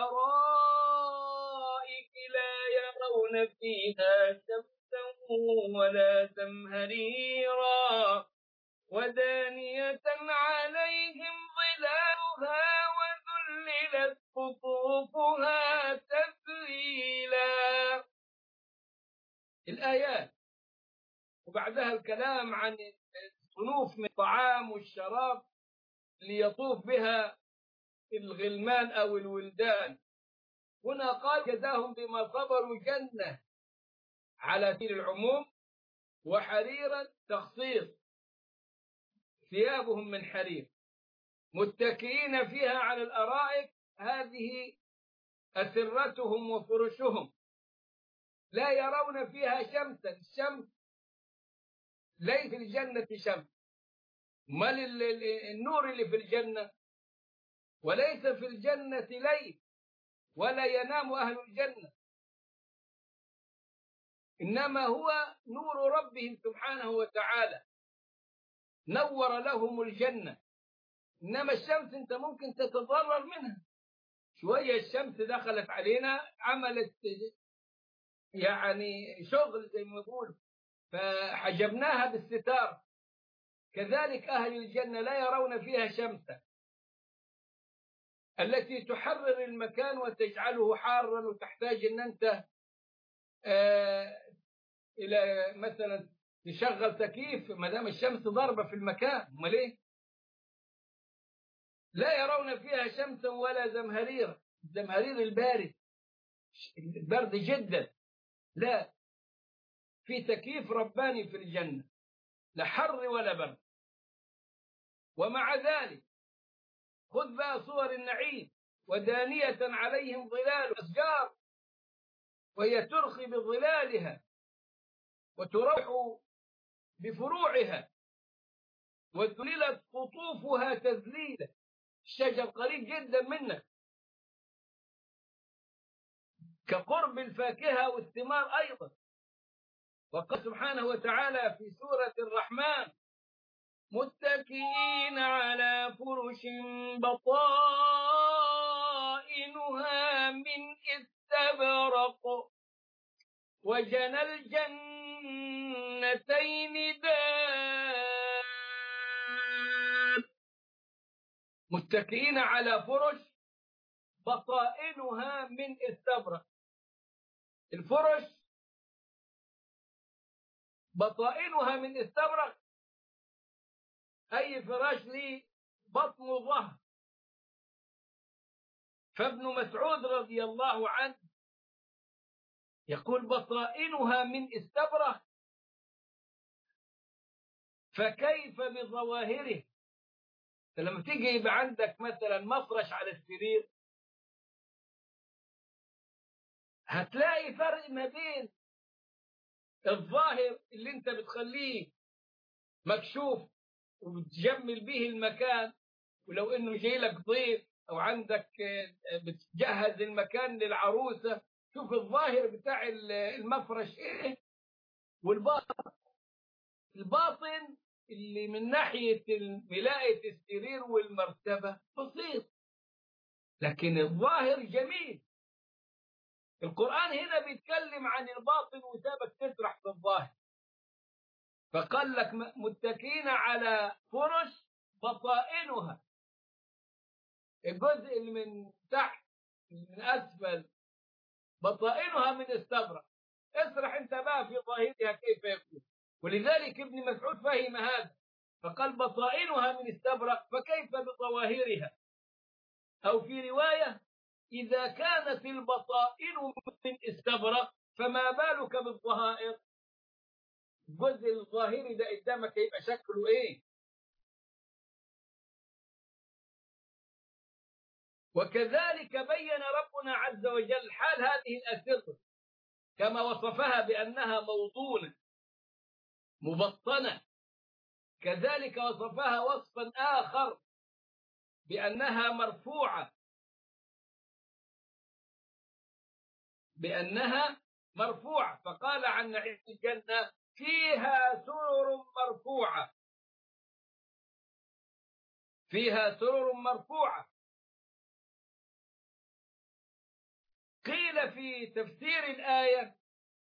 Speaker 2: الأرائك لا يرون فيها شمسا ولا زمهريرا ودانية عليهم ظلالها وذللت قطوفها تذليلا. الآيات وبعدها الكلام عن الصنوف من الطعام والشراب ليطوف بها الغلمان أو الولدان. هنا قال جزاهم بما صبروا جنة على سبيل العموم وحريرا تخصيص، ثيابهم من حرير متكئين فيها على الأرائك، هذه أسرتهم وفرشهم لا يرون فيها شمسا، الشمس ليس في الجنة شمس، ما النور اللي في الجنة، وليس في الجنة ليل ولا ينام أهل الجنة، إنما هو نور ربهم سبحانه وتعالى نور لهم الجنة. إنما الشمس أنت ممكن تتضرر منها شوية، الشمس دخلت علينا عملت يعني شغل زي ما يقول فحجبناها بالستار، كذلك أهل الجنة لا يرون فيها شمسا التي تحرر المكان وتجعله حارا وتحتاج أن أنت إلى مثلا تشغل تكييف ما دام الشمس ضربة في المكان، امال ايه؟ لا يرون فيها شمسا ولا زمهريرا، الزمهرير البارد البرد جدا، لا، في تكييف رباني في الجنة لا حر ولا برد. ومع ذلك خذ بقى صور النعيم ودانية عليهم ظلال الأشجار وهي ترخي بظلالها وتروح بفروعها وذللت قطوفها تذليلا، الشجر قريب جدا منك كقرب الفاكهة والثمار أيضا. وقال سبحانه وتعالى في سورة الرحمن: متكئين على فرش بطائنها من استبرق وجنى الجنتين دان. متكئين على فرش بطائنها من استبرق. الفرش بطائنها من استبرق، أي فراش ليه بطن وظهر. فابن مسعود رضي الله عنه يقول: بطائنها من استبرق، فكيف بظواهره؟ فلما تيجي يبقى عندك مثلا مفرش على السرير، هتلاقي فرق ما بين الظاهر اللي انت بتخليه مكشوف وبتجمل به المكان، ولو انه جاي لك ضيف او عندك بتجهز المكان للعروسه، شوف الظاهر بتاع المفرش ايه، والباطن الباطن اللي من ناحيه ملاءه السرير والمرتبه بسيط، لكن الظاهر جميل. القرآن هنا بيتكلم عن الباطن وسابك تسرح في الظاهر، فقال لك متكئين على فرش بطائنها، الجزء اللي من تحت من أسفل بطائنها من استبرق. اسرح انت بقى في ظاهرها كيف يكون. ولذلك ابن مسعود فهم هذا فقال: بطائنها من استبرق فكيف بظواهرها. أو في رواية: إذا كانت البطائن من استبرق فما بالك بالظهائر. الجزء الظاهري ده قدامك هيبقى شكله ايه؟ وكذلك بين ربنا عز وجل حال هذه الأسرة كما وصفها بأنها موضونة مبطنة، كذلك وصفها وصفا آخر بأنها مرفوعة، فقال عن نعيم الجنة: فيها سرر مرفوعة، فيها سرر مرفوعة. قيل في تفسير الآية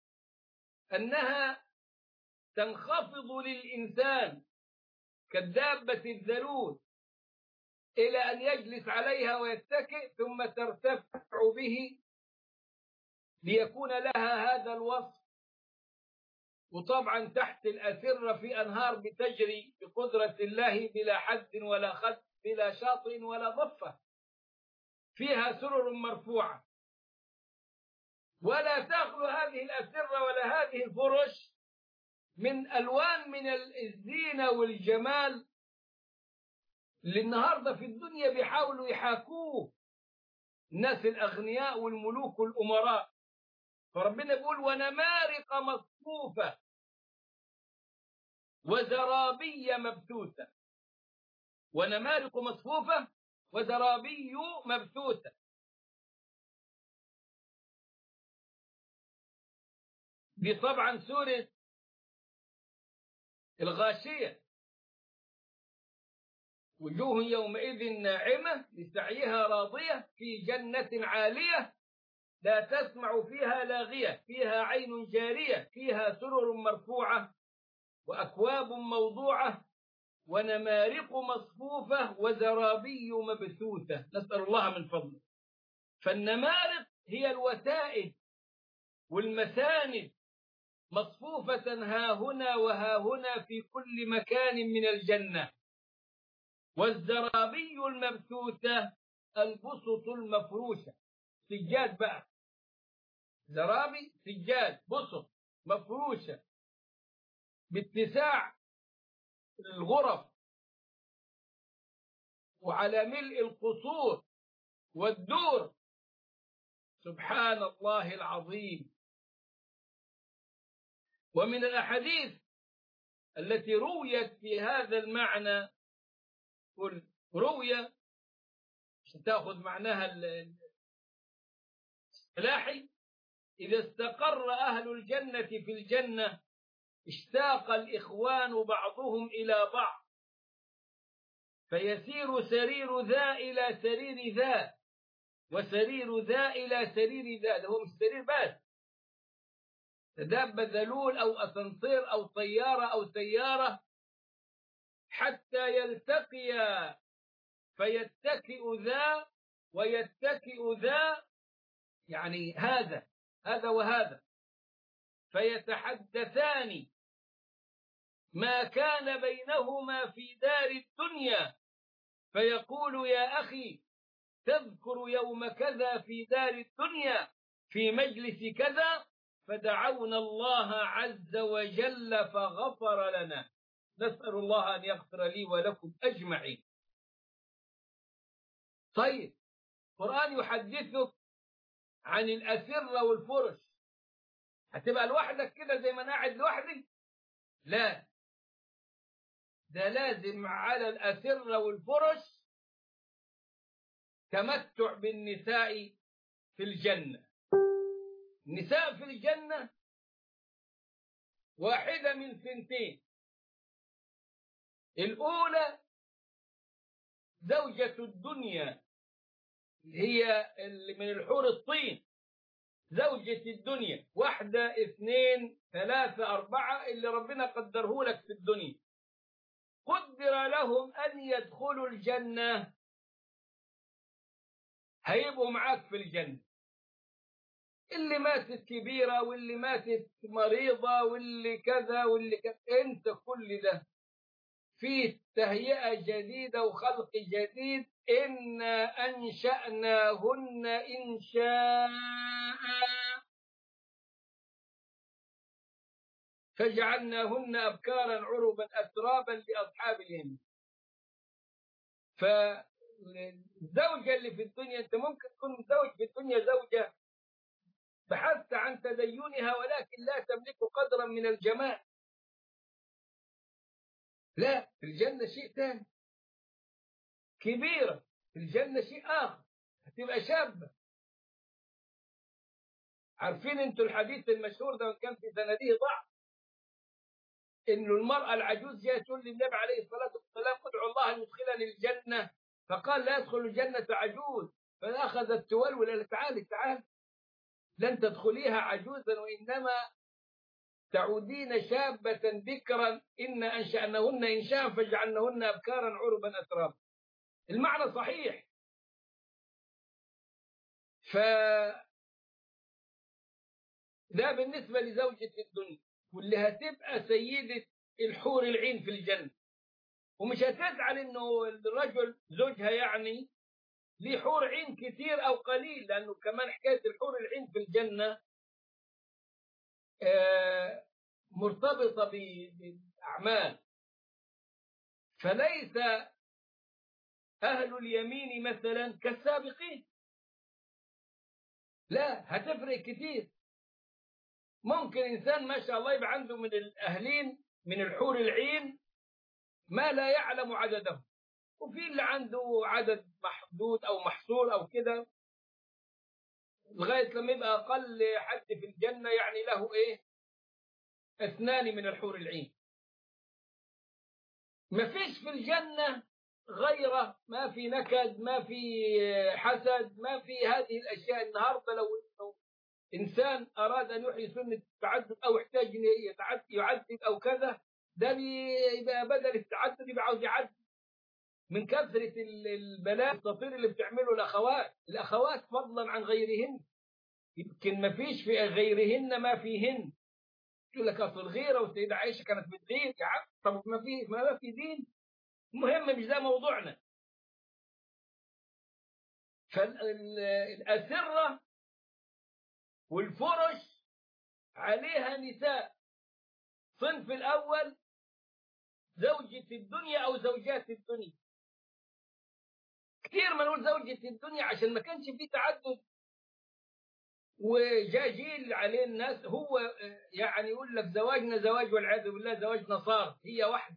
Speaker 2: أنها تنخفض للإنسان كالدابة الذلول إلى أن يجلس عليها ويتكئ، ثم ترتفع به ليكون لها هذا الوصف. وطبعا تحت الأسرة في أنهار بتجري بقدرة الله بلا حد ولا خد، بلا شاطئ ولا ضفة. فيها سرر مرفوعة. ولا تخلو هذه الأسرة ولا هذه الفرش من ألوان من الزينة والجمال اللي النهاردة في الدنيا بيحاولوا يحاكوه الناس الأغنياء والملوك والأمراء. فربنا بيقول: ونمارق مصفوفة وزرابي مبثوثة. ونمارق مصفوفة وزرابي مبثوثة. دي طبعا سورة الغاشية: وجوه يومئذ ناعمة لسعيها راضية في جنة عالية لا تسمع فيها لاغية فيها عين جارية فيها سرر مرفوعة وأكواب موضوعة ونمارق مصفوفة وزرابي مبثوثة. نسأل الله من فضله. فالنمارق هي الوسائد والمساند مصفوفة ها هنا وها هنا في كل مكان من الجنة. والزرابي المبثوثة البسط المفروشة، سجاد بقى، زرابي سجاد بسط مفروشة باتساع الغرف وعلى ملء القصور والدور. سبحان الله العظيم. ومن الأحاديث التي رويت في هذا المعنى، روية عشان تأخذ معناها الاصطلاحي، إذا استقر أهل الجنة في الجنة اشتاق الإخوان بعضهم إلى بعض، فيسير سرير ذا إلى سرير ذا، وسرير ذا إلى سرير ذا. ده هو مش سرير بس، دابة ذلول أو أسانسير أو طيارة أو سيارة، حتى يلتقيا فيتكئ ذا ويتكئ ذا، يعني هذا وهذا، فيتحدثان ما كان بينهما في دار الدنيا، فيقول يا أخي تذكر يوم كذا في دار الدنيا في مجلس كذا، فدعونا الله عز وجل فغفر لنا. نسأل الله أن يغفر لي ولكم أجمعين. طيب، القرآن يحدثك عن الأسرة والفرش. هتبقى لوحدك كده زي ما أنا قاعد لوحدي؟ لا، ده لازم على الأسرة والفرش تمتع بالنساء في الجنة. النساء في الجنة واحدة من ثنتين. الأولى زوجة الدنيا، هي اللي من الحور الطين، زوجة الدنيا، واحدة اثنين ثلاثة أربعة اللي ربنا قدره لك في الدنيا، قدر لهم أن يدخلوا الجنة، هيبقوا معاك في الجنة. اللي ماتت كبيرة واللي ماتت مريضة واللي كذا واللي كذا، انت كل ده في تهيئة جديدة وخلق جديد. إنا أنشأناهن إنشاء فجعلناهن أبكارا عربا أترابا لأصحاب اليمين. فالزوجة اللي في الدنيا، أنت ممكن تكون متزوج في الدنيا زوجة بحثت عن تدينها ولكن لا تملك قدرا من الجمال. لا، في الجنة شيء ثاني. كبيرة في الجنة شيء آخر، هتبقى شابة. عارفين انتوا الحديث المشهور ده كان في سنده ضعف، انه المرأة العجوز جاءت تقول للنبي عليه الصلاة والسلام ادعو الله ان يدخلني الجنة، فقال لا يدخل الجنة عجوز، فأخذت تولول قالت تعالي لن تدخليها عجوزا وإنما تعودين شابة بكرا، إن أنشأنهن إنشاء فجعلنهن أبكارا عربا أترابا. المعنى صحيح. ده بالنسبة لزوجة الدنيا، واللي هتبقى سيدة الحور العين في الجنة، ومش هتزعل إنه الرجل زوجها يعني ليه حور عين كتير أو قليل، لأنه كمان حكاية الحور العين في الجنة مرتبطة بالأعمال. فليس أهل اليمين مثلا كالسابقين، لا، هتفرق كتير. ممكن إنسان ما شاء الله يبقى عنده من الأهلين من الحور العين ما لا يعلم عدده، وفي اللي عنده عدد محدود أو محصور أو كده، لغاية لما يبقى أقل حد في الجنة يعني له إيه 2 من الحور العين. ما فيش في الجنة غيره، ما في نكد، ما في حسد، ما في هذه الأشياء. النهاردة لو إنسان أراد أن يحيي سنة التعدد أو احتاج أن يعدد أو كذا، ده يبقى بدل التعدد يبقى عاوز يعدد من كثرة البلاء الصفير اللي بتعمله الأخوات فضلا عن غيرهن. يمكن ما فيش في غيرهن ما فيهن. يقول لك أصل الغيرة والسيدة عائشة كانت بتغير، يا عم طب ما في دين. المهم مش ده موضوعنا. فالأسرة والفرش عليها نساء. صنف الأول زوجة الدنيا أو زوجات الدنيا. كثير ما نقول زوجة الدنيا عشان ما كانش فيه تعدد، وجاء جيل عليه الناس هو يعني يقول لك زواجنا زواج والعياذ بالله زواجنا صار هي واحدة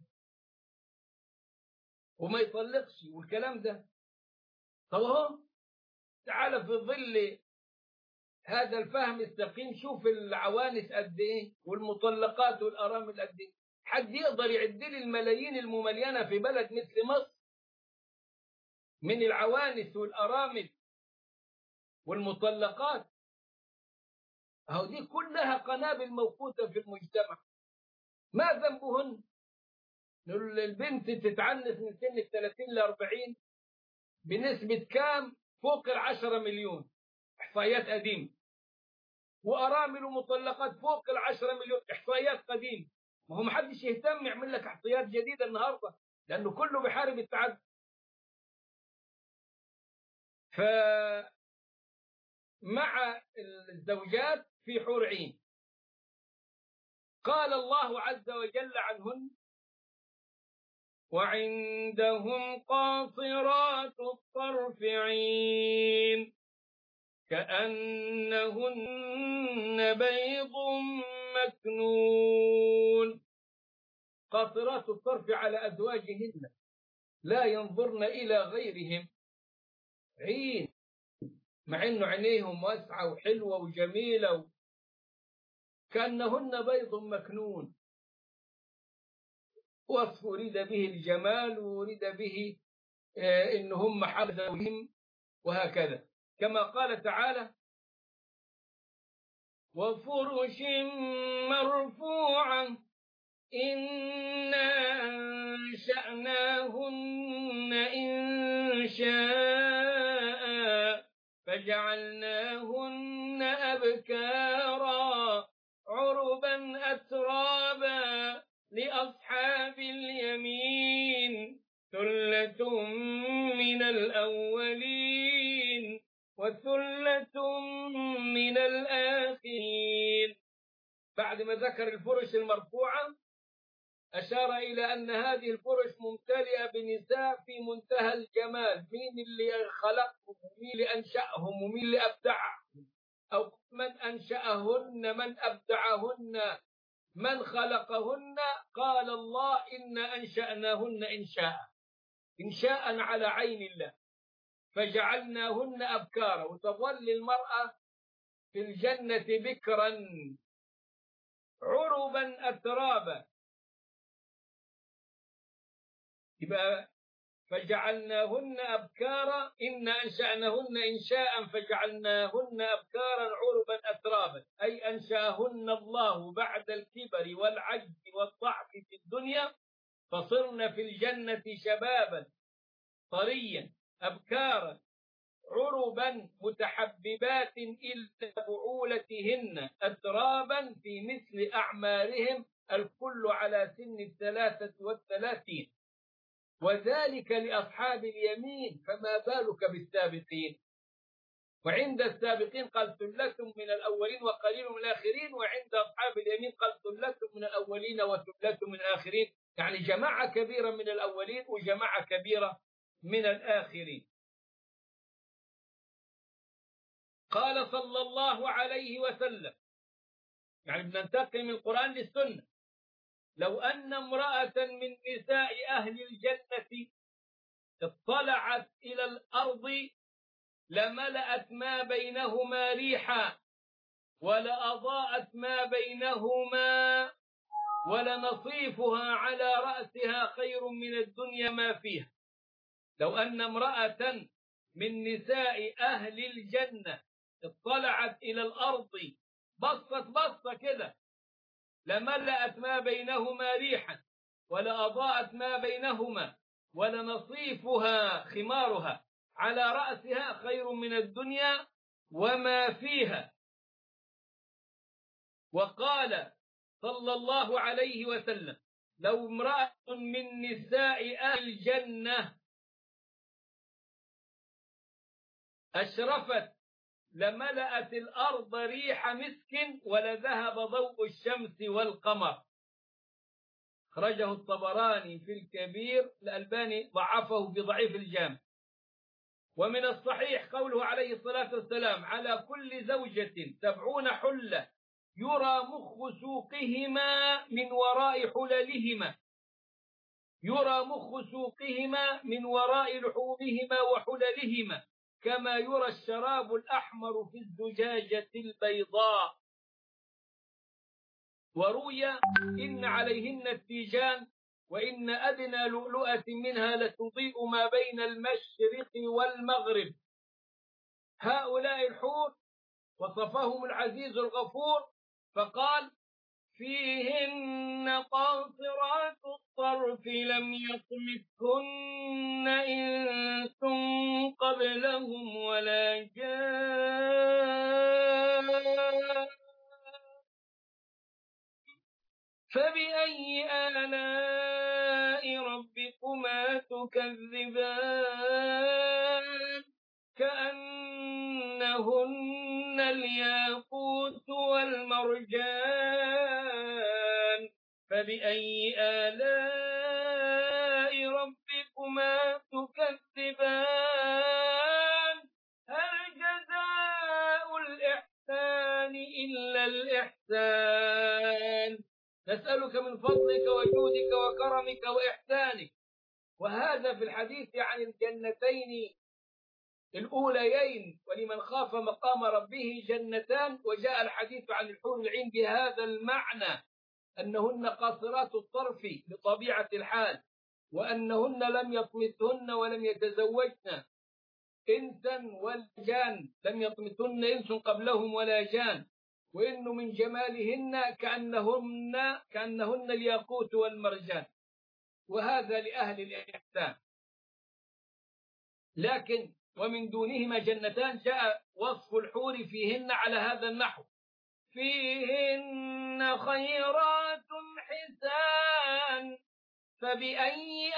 Speaker 2: وما يطلقش والكلام ده. طب اهو تعال في ظل هذا الفهم السقيم. شوف العوانس قد ايه والمطلقات والارامل قد ايه. حد يقدر يعد لي الملايين المملينه في بلد مثل مصر من العوانس والارامل والمطلقات؟ اهو دي كلها قنابل موقوته في المجتمع. ما ذنبهن؟ البنت تتعنف من سن 30 ل 40 بنسبه كام؟ فوق 10 مليون، احصائيات قديمه. وارامل ومطلقات فوق 10 مليون، احصائيات قديمه. ما هو محدش يهتم يعمل لك احصائيات جديده النهارده، لانه كله بيحارب التعدد. فمع الزوجات في حور عين قال الله عز وجل عنهن: وعندهم قاصرات الطرف عين كأنهن بيض مكنون. قاصرات الطرف على أزواجهن لا ينظرن إلى غيرهم. عين، مع إنه عينيهم واسعة وحلوة وجميلة كأنهن بيض مكنون. وصف أريد به الجمال وأريد به إن هم حال زوجهم وهكذا. كما قال تعالى: وفرش مرفوعة إنا أنشأناهن إنشاء فجعلناهن أبكارا عربا أترابا لأصحاب اليمين ثلة من الأولين وثلة من الآخرين. بعد ما ذكر الفرش المرفوعة أشار إلى أن هذه الفرش ممتلئة بنساء في منتهى الجمال. مين اللي خلقهم ومين اللي أنشأهم ومين اللي أبدعهم؟ أو من أنشأهن، من أبدعهن، من خلقهن؟ قال الله: إنا أنشأناهن إنشاء على عين الله فجعلناهن أبكارا. وتظل المرأة في الجنة بكرا عربا أترابا. يبقى فجعلناهن أبكارا، إنا أنشأناهن إنشاء فجعلناهن أبكارا عربا أترابا، أي أنشأهن الله بعد الكبر والعجز والضعف في الدنيا، فصرن في الجنة شبابا طريا أبكارا عربا متحببات إلى بعولتهن أترابا في مثل أعمارهم الكل على سن 33، وذلك لأصحاب اليمين فما بالك بالسابقين. وعند السابقين قال ثلة من الأولين وقليل من الآخرين، وعند أصحاب اليمين قال ثلة من الأولين وثلة من الآخرين، يعني جماعة كبيرة من الأولين وجماعة كبيرة من الآخرين. قال صلى الله عليه وسلم، يعني بننتقل من القرآن للسنة: لو أن امرأة من نساء أهل الجنة اطلعت إلى الأرض لملأت ما بينهما ريحا ولأضاءت ما بينهما ولنصيفها على رأسها خير من الدنيا ما فيها. لو أن امرأة من نساء أهل الجنة اطلعت إلى الأرض، بصت كده، لملأت ما بينهما ريحا ولأضاءت ما بينهما ولنصيفها خمارها على رأسها خير من الدنيا وما فيها. وقال صلى الله عليه وسلم: لو امرأة من نساء أهل الجنة أشرفت لملأت الأرض ريح مسك ولذهب ضوء الشمس والقمر. خرجه الطبراني في الكبير، الألباني ضعفه في ضعيف الجامع. ومن الصحيح قوله عليه الصلاة والسلام: على كل زوجة 70 حلة يرى مخ سوقهما من وراء حللهما، يرى مخ سوقهما من وراء لحومهما وحللهما، كما يرى الشراب الأحمر في الزجاجة البيضاء. وروي إن عليهن التيجان، وإن أدنى لؤلؤة منها لتضيء ما بين المشرق والمغرب. هؤلاء الحور وصفهم العزيز الغفور فقال: فيهن قاصرات الطرف لم يطمثهن إنس قبلهم ولا جان. فبأي آلاء ربكما تكذبان؟ كأنهن الياقوت والمرجان. فبأي آلاء ربكما تكذبان؟ هل جزاء الإحسان إلا الإحسان؟ نسألك من فضلك وجودك وكرمك وإحسانك. وهذا في الحديث عن الجنتين الأوليين: ولمن خاف مقام ربه جنتان. وجاء الحديث عن الحور العين بهذا المعنى، أنهن قاصرات الطرف بطبيعة الحال، وأنهن لم يطمثهن ولم يتزوجن إنسا ولا جان، لم يطمثهن إنس قبلهم ولا جان، وإنه من جمالهن كأنهن الياقوت والمرجان. وهذا لأهل الإحسان. لكن ومن دونهما جنتان جاء وصف الحور فيهن على هذا النحو: فيهن خيرات حسان. فبأي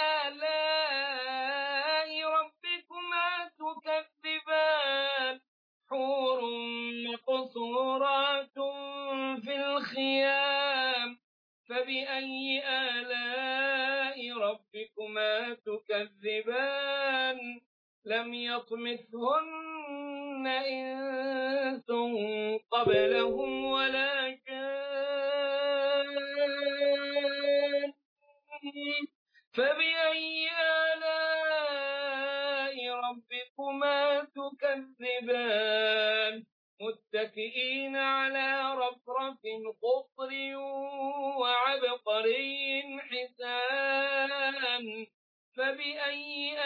Speaker 2: آلاء ربكما تكذبان؟ حور مقصورات في الخيام. فبأي آلاء ربكما تكذبان؟ لم يطمثهن إنس قبلهم ولا جان. فبأي آلاء ربكما تكذبان؟ متكئين على رفرف خضر وعبقري حسان. فبأي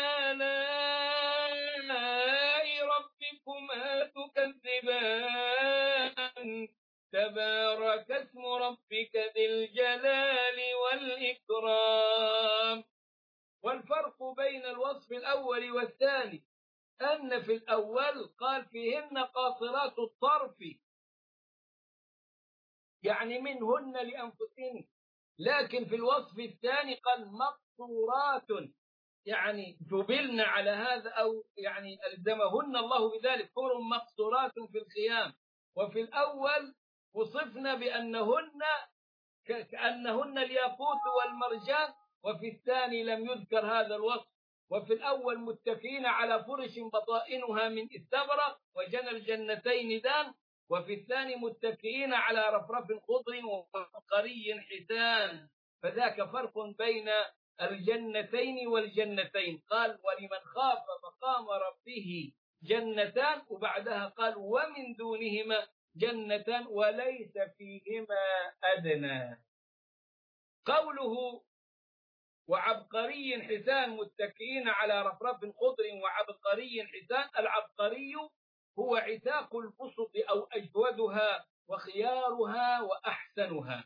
Speaker 2: آلاء ربكما تكذبان؟ تبارك اسم ربك ذي الجلال والإكرام. والفرق بين الوصف الأول والثاني أن في الأول قال فيهن قاصرات الطرف، يعني منهن لأنفسهن، لكن في الوصف الثاني قال مقصورات، يعني جبلن على هذا، أو يعني ألزمهن الله بذلك، حور مقصورات في الخيام. وفي الأول وصفنا بأنهن كأنهن الياقوت والمرجان، وفي الثاني لم يذكر هذا الوصف. وفي الأول متكئين على فرش بطائنها من استبرق وجنى الجنتين دان، وفي الثاني متكئين على رفرف خضر وعبقري حسان. فذاك فرق بين الجنتين والجنتين. قال ولمن خاف مقام ربه جنتان، وبعدها قال ومن دونهما جنتان وليس فيهما أدنى. قوله وعبقري حسان متكئين على رفرف خضر وعبقري حسان، العبقري هو عتاق البسط أو أجودها وخيارها وأحسنها.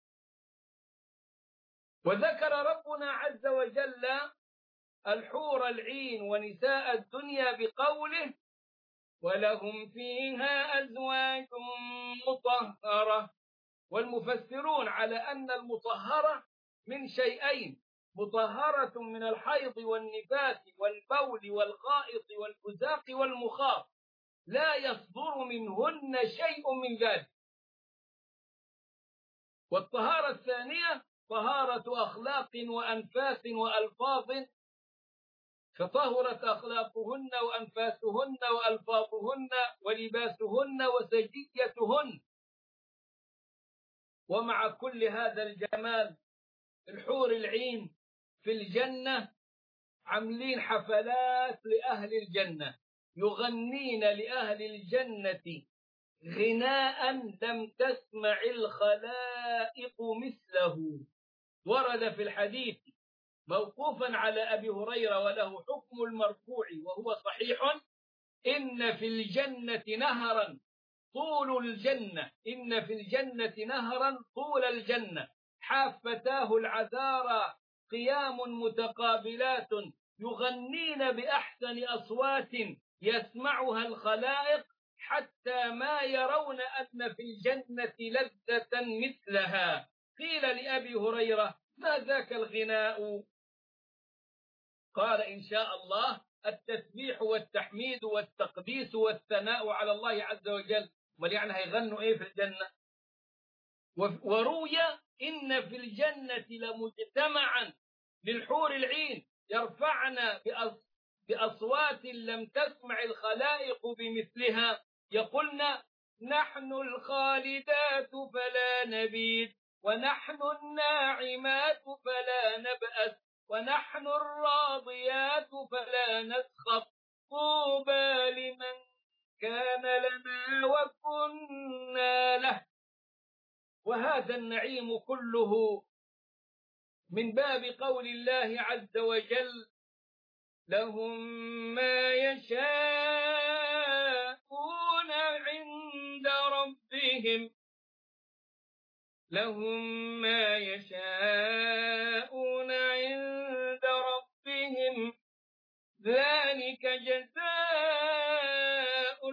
Speaker 2: وذكر ربنا عز وجل الحور العين ونساء الدنيا بقوله ولهم فيها أزواج مطهرة. والمفسرون على أن المطهرة من شيئين: مطهرة من الحيض والنفاس والبول والغائط والبزاق والمخاط، لا يصدر منهن شيء من ذلك. والطهارة الثانية طهارة أخلاق وأنفاس وألفاظ، فطهرت أخلاقهن وأنفاسهن وألفاظهن ولباسهن وسجيتهن. ومع كل هذا الجمال الحور العين في الجنة عاملين حفلات لأهل الجنة، يغنين لأهل الجنة غناء لم تسمع الخلائق مثله. ورد في الحديث موقوفا على أبي هريرة وله حكم المرفوع وهو صحيح: إن في الجنة نهرا طول الجنة، إن في الجنة نهرا طول الجنة، حافتاه العذارى قيام متقابلات، يغنين بأحسن أصوات يسمعها الخلائق، حتى ما يرون أن في الجنة لذة مثلها. قيل لأبي هريرة: ما ذاك الغناء؟ قال: إن شاء الله التسبيح والتحميد والتقديس والثناء على الله عز وجل. امال يعني هيغنوا ايه في الجنة؟ وروي إن في الجنة لمجتمعا للحور العين يرفعن بأصوات لم تسمع الخلائق بمثلها، يقولن: نحن الخالدات فلا نبيد، ونحن الناعمات فلا نبأس، ونحن الراضيات فلا نسخط، طوبى لمن كان لنا وكنا له. وهذا النعيم كله من باب قول الله عز وجل: لهم ما يشاءون عند ربهم، لهم ما يشاءون عند ربهم، ذلك جزاء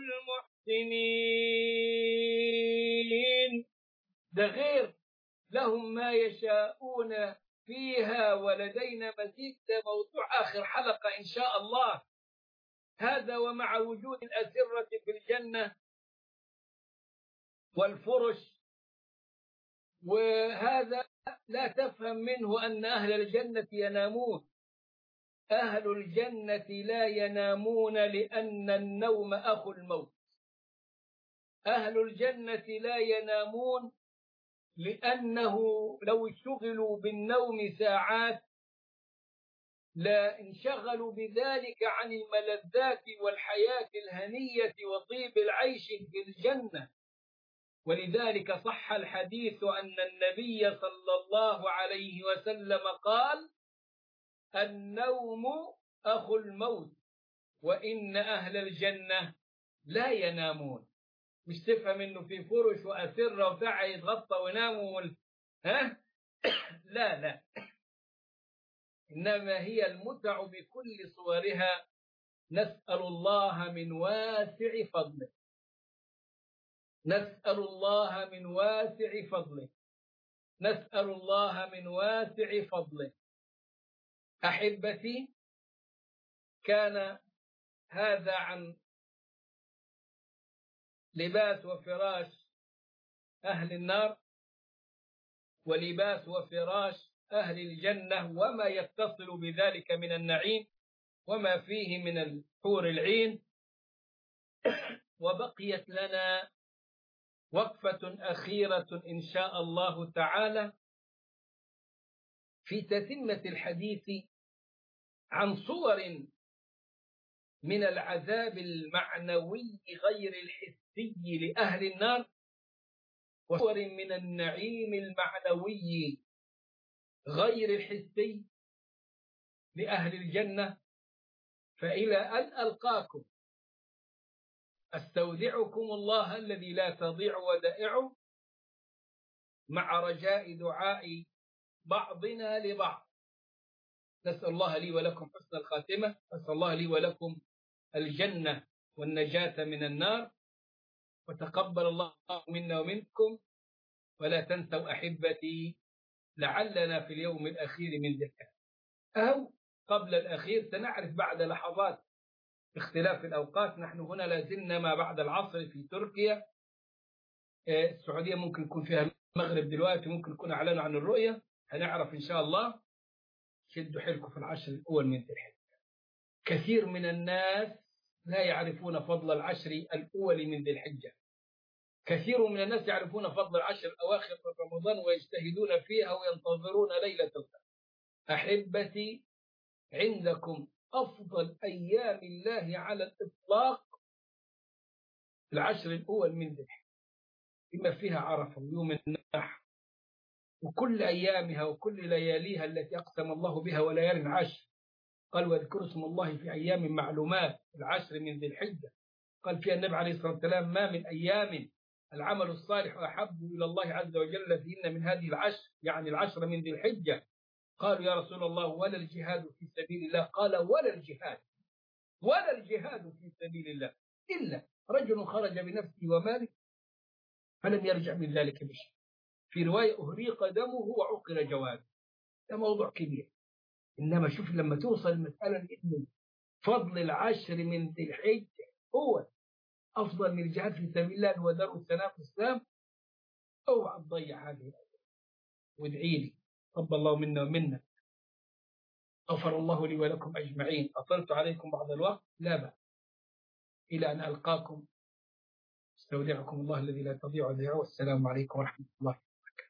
Speaker 2: المحسنين. ده غير لهم ما يشاءون فيها ولدينا مزيد، ده موضوع آخر حلقة إن شاء الله. هذا ومع وجود الأسرة في الجنة والفرش، وهذا لا تفهم منه أن أهل الجنة ينامون. أهل الجنة لا ينامون لأن النوم أخو الموت. أهل الجنة لا ينامون لأنه لو اشتغلوا بالنوم ساعات لا انشغلوا بذلك عن الملذات والحياة الهنية وطيب العيش في الجنة. ولذلك صح الحديث أن النبي صلى الله عليه وسلم قال: النوم أخو الموت، وإن أهل الجنة لا ينامون. مش تفهم إنه في فرش وأسرة وبتاع يتغطى ويناموا لا لا، إنما هي المتع بكل صورها. نسأل الله من واسع فضله، نسأل الله من واسع فضله، نسأل الله من واسع فضله. أحبتي، كان هذا عن لباس وفراش أهل النار، ولباس وفراش أهل الجنة، وما يتصل بذلك من النعيم وما فيه من الحور العين. وبقيت لنا وقفة أخيرة إن شاء الله تعالى في تتمة الحديث عن صور من العذاب المعنوي غير الحسي لأهل النار، وصور من النعيم المعنوي غير الحسي لأهل الجنة. فإلى أن ألقاكم أستودعكم الله الذي لا تضيع ودائعه، مع رجاء دعاء بعضنا لبعض. نسأل الله لي ولكم حسن الخاتمة، نسأل الله لي ولكم الجنة والنجاة من النار، وتقبل الله منا ومنكم. ولا تنسوا أحبتي لعلنا في اليوم الأخير من ذي الحجة، أو قبل الأخير. سنعرف بعد لحظات اختلاف الأوقات. نحن هنا لازلنا ما بعد العصر في تركيا. السعودية ممكن يكون فيها المغرب دلوقتي، ممكن يكون أعلنوا عن الرؤية، هنعرف إن شاء الله. شدوا حيلكم في العشر الأول من ذي الحجة. كثير من الناس لا يعرفون فضل العشر الأول من ذي الحجة. كثير من الناس يعرفون فضل العشر الأواخر من رمضان ويجتهدون فيها وينتظرون ليلة القدر. أحبتي، عندكم أفضل أيام الله على الإطلاق العشر الأول من ذي الحجة، بما فيها عرفة ويوم النحر وكل أيامها وكل لياليها التي أقسم الله بها وليال العشر. قال واذكروا اسم الله في أيام معلومات، العشر من ذي الحجة. قال فيها النبي عليه الصلاة والسلام ما من أيام العمل الصالح أحب إلى الله عز وجل فيهن من هذه العشر، يعني العشر من ذي الحجة. قالوا يا رسول الله ولا الجهاد في سبيل الله؟ قال ولا الجهاد في سبيل الله إلا رجل خرج بنفسه وماله فلم يرجع من ذلك بشيء. في رواية أهريق دمه وعقر جواده. ده موضوع كبير. إنما شوف لما توصل المسألة إن فضل العشر من ذي الحجة هو أفضل من الجهاد في سبيل الله ودار السلام والإسلام، اوعى تضيع هذه الأيام. وادعي لي تقبل الله منا ومنا. غفر الله لي ولكم أجمعين. أطلت عليكم بعض الوقت، لا بأس. إلى أن ألقاكم استودعكم الله الذي لا تضيع ودائعه، والسلام عليكم ورحمة الله.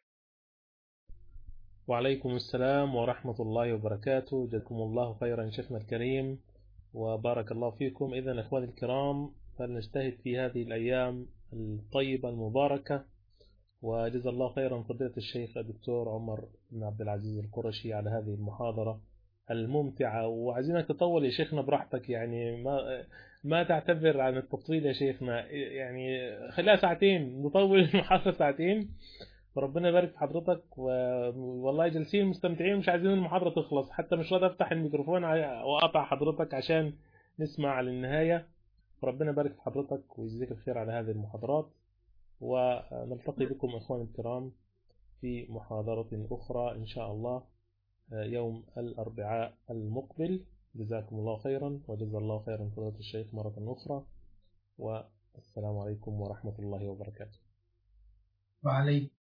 Speaker 1: وعليكم السلام ورحمة الله وبركاته. جزاكم الله خيرا شيخنا الكريم وبارك الله فيكم. إذن أخواني الكرام فلنجتهد في هذه الأيام الطيبة المباركة، وجزا الله خيرا فضيلة الشيخ الدكتور عمر بن عبد العزيز القرشي على هذه المحاضرة الممتعة. وعايزينك تطول يا شيخنا براحتك، يعني ما تعتذر عن التطويل يا شيخنا، يعني خليها ساعتين، نطول المحاضرة ساعتين. فربنا يبارك في حضرتك، والله جالسين مستمتعين مش عايزين المحاضرة تخلص، حتى مش راضي افتح الميكروفون واقطع حضرتك عشان نسمع للنهاية. فربنا يبارك في حضرتك ويجزيك الخير على هذه المحاضرات، ونلتقي بكم أخواني الكرام في محاضرة أخرى إن شاء الله يوم الأربعاء المقبل. جزاكم الله خيرا وجزا الله خيرا فضيلة الشيخ مرة أخرى، والسلام عليكم ورحمة الله وبركاته.
Speaker 2: وعليكم